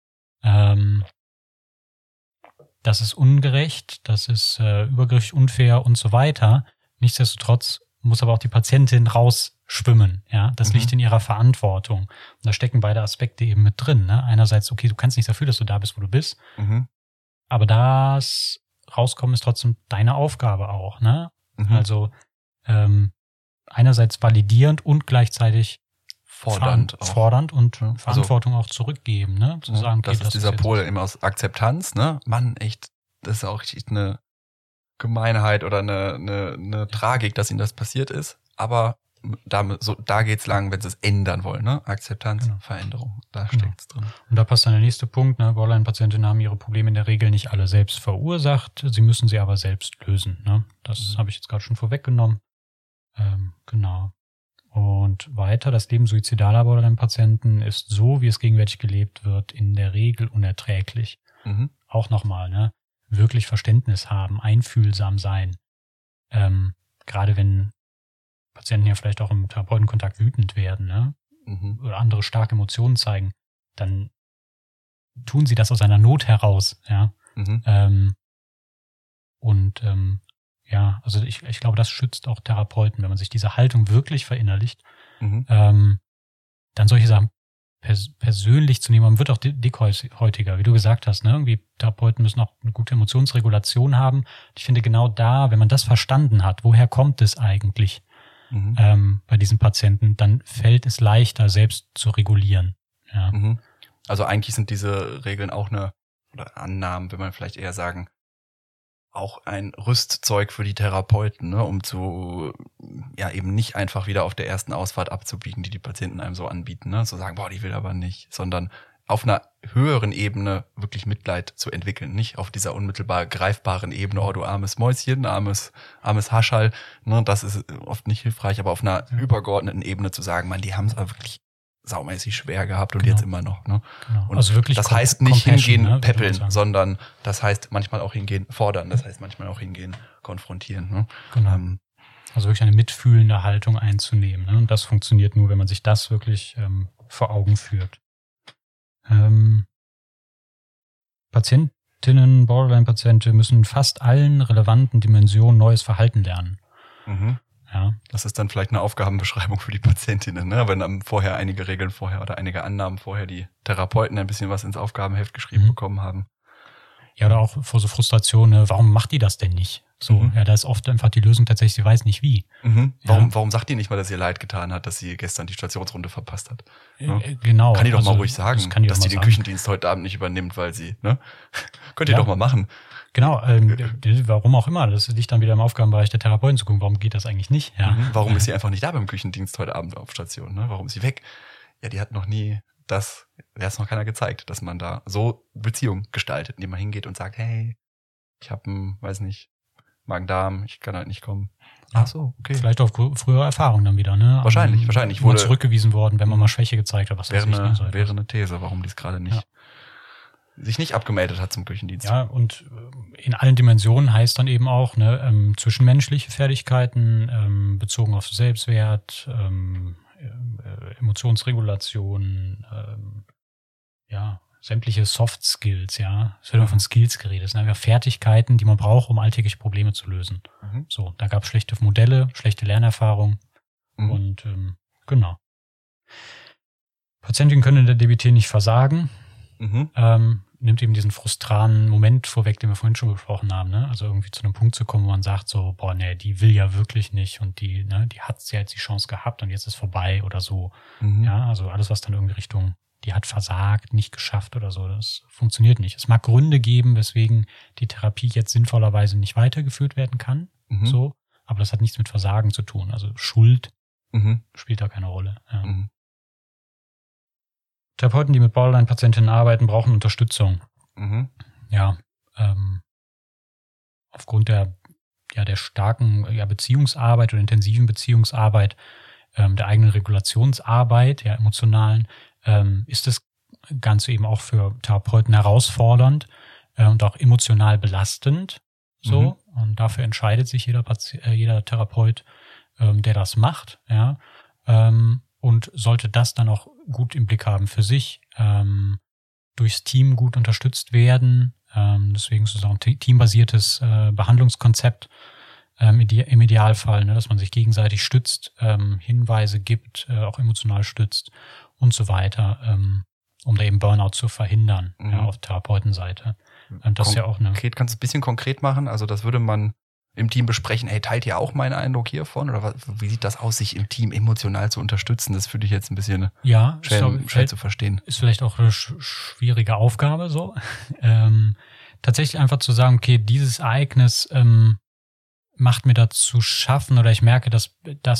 Das ist ungerecht, das ist übergriffig, unfair und so weiter. Nichtsdestotrotz muss aber auch die Patientin rausschwimmen. Ja, das liegt in ihrer Verantwortung. Und da stecken beide Aspekte eben mit drin. Ne? Einerseits, okay, du kannst nicht dafür, dass du da bist, wo du bist. Aber das Rauskommen ist trotzdem deine Aufgabe auch. Ne? Also einerseits validierend und gleichzeitig fordernd und Verantwortung auch zurückgeben, ne? Zu sagen, okay, das ist dieser Pol immer aus Akzeptanz, ne? Mann, echt, das ist auch richtig eine Gemeinheit oder eine Tragik, dass ihnen das passiert ist, aber da geht's lang, wenn sie es ändern wollen, ne? Akzeptanz, Veränderung, da steckt's drin. Und da passt dann der nächste Punkt, ne? Borderline-Patientinnen haben ihre Probleme in der Regel nicht alle selbst verursacht, sie müssen sie aber selbst lösen, ne? Das habe ich jetzt gerade schon vorweggenommen. Genau. Und weiter, das Leben suizidaler Borderline-Patienten ist so, wie es gegenwärtig gelebt wird, in der Regel unerträglich. Auch nochmal, ne? Wirklich Verständnis haben, einfühlsam sein. Gerade wenn Patienten ja vielleicht auch im Therapeutenkontakt wütend werden, ne? Oder andere starke Emotionen zeigen, dann tun sie das aus einer Not heraus, ja. Ja, also ich glaube, das schützt auch Therapeuten, wenn man sich diese Haltung wirklich verinnerlicht, dann solche Sachen persönlich zu nehmen. Man wird auch dickhäutiger, wie du gesagt hast, ne? Irgendwie Therapeuten müssen auch eine gute Emotionsregulation haben. Ich finde genau da, wenn man das verstanden hat, woher kommt es eigentlich bei diesen Patienten, dann fällt es leichter, selbst zu regulieren. Ja. Also eigentlich sind diese Regeln auch oder Annahmen, will man vielleicht eher sagen, auch ein Rüstzeug für die Therapeuten, ne, um eben nicht einfach wieder auf der ersten Ausfahrt abzubiegen, die Patienten einem so anbieten, ne, zu sagen, boah, die will aber nicht, sondern auf einer höheren Ebene wirklich Mitleid zu entwickeln, nicht auf dieser unmittelbar greifbaren Ebene, oh, du armes Mäuschen, armes Haschall, ne, das ist oft nicht hilfreich, aber auf einer übergeordneten Ebene zu sagen, man, die haben es aber wirklich saumäßig schwer gehabt und jetzt immer noch. Ne? Genau. Und also wirklich das heißt nicht hingehen, ne, peppeln, sondern das heißt manchmal auch hingehen, fordern, das heißt manchmal auch hingehen, konfrontieren. Ne? Genau. Also wirklich eine mitfühlende Haltung einzunehmen. Ne? Und das funktioniert nur, wenn man sich das wirklich vor Augen führt. Patientinnen, Borderline-Patienten müssen in fast allen relevanten Dimensionen neues Verhalten lernen. Ja. Das ist dann vielleicht eine Aufgabenbeschreibung für die Patientinnen, ne? Wenn dann vorher einige Regeln oder einige Annahmen vorher die Therapeuten ein bisschen was ins Aufgabenheft geschrieben bekommen haben. Ja, oder auch vor so Frustrationen, warum macht die das denn nicht? So, ja, da ist oft einfach die Lösung tatsächlich, sie weiß nicht wie. Warum sagt die nicht mal, dass ihr leid getan hat, dass sie gestern die Stationsrunde verpasst hat? Ne? Genau. Kann die doch mal ruhig sagen, dass die den sagen. Küchendienst heute Abend nicht übernimmt, weil sie, ne? Könnt ihr doch mal machen. Genau, warum auch immer. Das liegt dann wieder im Aufgabenbereich der Therapeuten zu gucken, warum geht das eigentlich nicht? Ja. Warum ist sie einfach nicht da beim Küchendienst heute Abend auf Station? Ne? Warum ist sie weg? Ja, die hat noch nie das, der hat noch keiner gezeigt, dass man da so Beziehung gestaltet, indem man hingeht und sagt, hey, ich habe Magen-Darm, ich kann halt nicht kommen. Ach so, okay. Vielleicht auch frühere Erfahrungen dann wieder, ne? Wahrscheinlich. Wurde zurückgewiesen worden, wenn man mal Schwäche gezeigt hat, was wäre eine These, warum die es gerade nicht sich nicht abgemeldet hat zum Küchendienst. Ja, und in allen Dimensionen heißt dann eben auch, ne, zwischenmenschliche Fertigkeiten, bezogen auf Selbstwert, Emotionsregulation, sämtliche Soft Skills, ja. Es wird immer von Skills geredet. Das sind einfach Fertigkeiten, die man braucht, um alltägliche Probleme zu lösen. So, da gab es schlechte Modelle, schlechte Lernerfahrung und genau. Patientinnen können in der DBT nicht versagen. Nimmt eben diesen frustranen Moment vorweg, den wir vorhin schon besprochen haben, ne? Also irgendwie zu einem Punkt zu kommen, wo man sagt so, boah, nee, die will ja wirklich nicht und die hat ja jetzt die Chance gehabt und jetzt ist vorbei oder so. Ja, also alles, was dann irgendwie Richtung, die hat versagt, nicht geschafft oder so, das funktioniert nicht. Es mag Gründe geben, weswegen die Therapie jetzt sinnvollerweise nicht weitergeführt werden kann, so, aber das hat nichts mit Versagen zu tun. Also Schuld spielt da keine Rolle. Ja. Therapeuten, die mit Borderline-Patientinnen arbeiten, brauchen Unterstützung. Mhm. Ja, aufgrund der starken Beziehungsarbeit oder intensiven Beziehungsarbeit, der eigenen Regulationsarbeit, emotionalen, ist das Ganze eben auch für Therapeuten herausfordernd und auch emotional belastend. So. Und dafür entscheidet sich jeder Therapeut, der das macht, ja. Und sollte das dann auch gut im Blick haben für sich, durchs Team gut unterstützt werden. Deswegen ist es auch ein teambasiertes Behandlungskonzept im Idealfall, dass man sich gegenseitig stützt, Hinweise gibt, auch emotional stützt und so weiter, um da eben Burnout zu verhindern, auf Therapeutenseite. Das ist ja auch kannst du es ein bisschen konkret machen? Also das würde man im Team besprechen, hey, teilt ihr auch meinen Eindruck hiervon? Oder wie sieht das aus, sich im Team emotional zu unterstützen? Das finde ich jetzt ein bisschen schwer zu verstehen. Ist vielleicht auch eine schwierige Aufgabe so. Tatsächlich einfach zu sagen, okay, dieses Ereignis macht mir dazu schaffen, oder ich merke, dass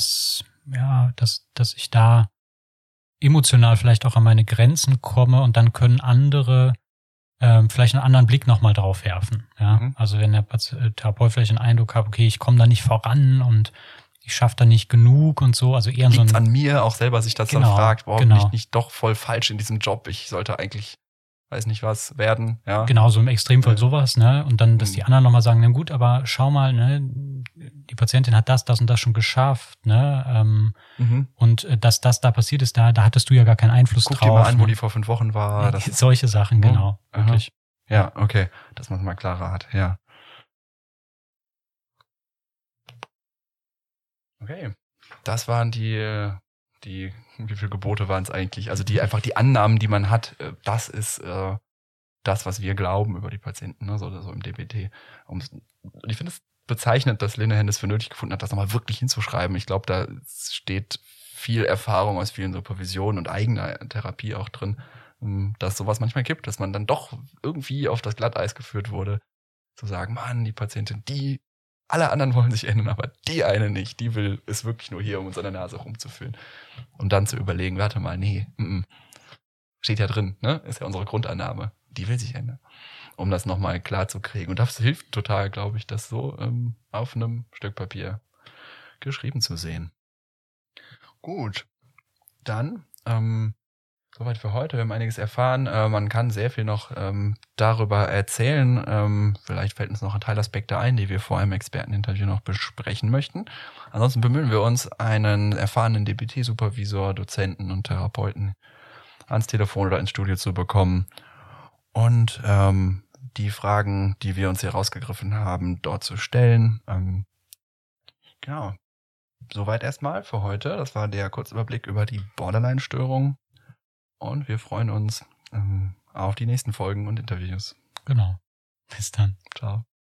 ich da emotional vielleicht auch an meine Grenzen komme, und dann können andere vielleicht einen anderen Blick nochmal drauf werfen. Ja? Also wenn der Therapeut vielleicht den Eindruck hat, okay, ich komme da nicht voran und ich schaffe da nicht genug und so. Also eher liegt's an mir, auch selber sich das dann fragt, bin ich nicht doch voll falsch in diesem Job? Ich sollte eigentlich, weiß nicht was, werden. Ja? Genau, so im Extremfall sowas, ne? Und dann, dass die anderen nochmal sagen, na gut, aber schau mal, ne, die Patientin hat das und das schon geschafft, ne? Und dass das da passiert ist, da hattest du ja gar keinen Einfluss drauf. Guck dir mal an, wo die vor 5 Wochen war. Ja, solche Sachen, genau. Wirklich. Ja, okay. Dass man es mal klarer hat, ja. Okay. Das waren die, wie viele Gebote waren es eigentlich? Also die Annahmen, die man hat, das ist das, was wir glauben über die Patienten, ne? So im DBT. Und ich finde es bezeichnend, dass Linehan es für nötig gefunden hat, das nochmal wirklich hinzuschreiben. Ich glaube, da steht viel Erfahrung aus vielen Supervisionen und eigener Therapie auch drin, dass sowas manchmal gibt, dass man dann doch irgendwie auf das Glatteis geführt wurde, zu sagen, Mann, die Patientin, alle anderen wollen sich ändern, aber die eine nicht, die ist wirklich nur hier, um uns an der Nase rumzuführen. Und dann zu überlegen, warte mal, nee, steht ja drin, ne? Ist ja unsere Grundannahme. Die will sich ändern. Um das nochmal klar zu kriegen. Und das hilft total, glaube ich, das so auf einem Stück Papier geschrieben zu sehen. Gut. Dann, soweit für heute. Wir haben einiges erfahren. Man kann sehr viel noch darüber erzählen. Vielleicht fällt uns noch ein Teilaspekte ein, die wir vor einem Experteninterview noch besprechen möchten. Ansonsten bemühen wir uns, einen erfahrenen DBT-Supervisor, Dozenten und Therapeuten ans Telefon oder ins Studio zu bekommen und die Fragen, die wir uns hier rausgegriffen haben, dort zu stellen. Genau. Soweit erstmal für heute. Das war der Kurzüberblick über die Borderline-Störung. Und wir freuen uns auf die nächsten Folgen und Interviews. Genau. Bis dann. Ciao.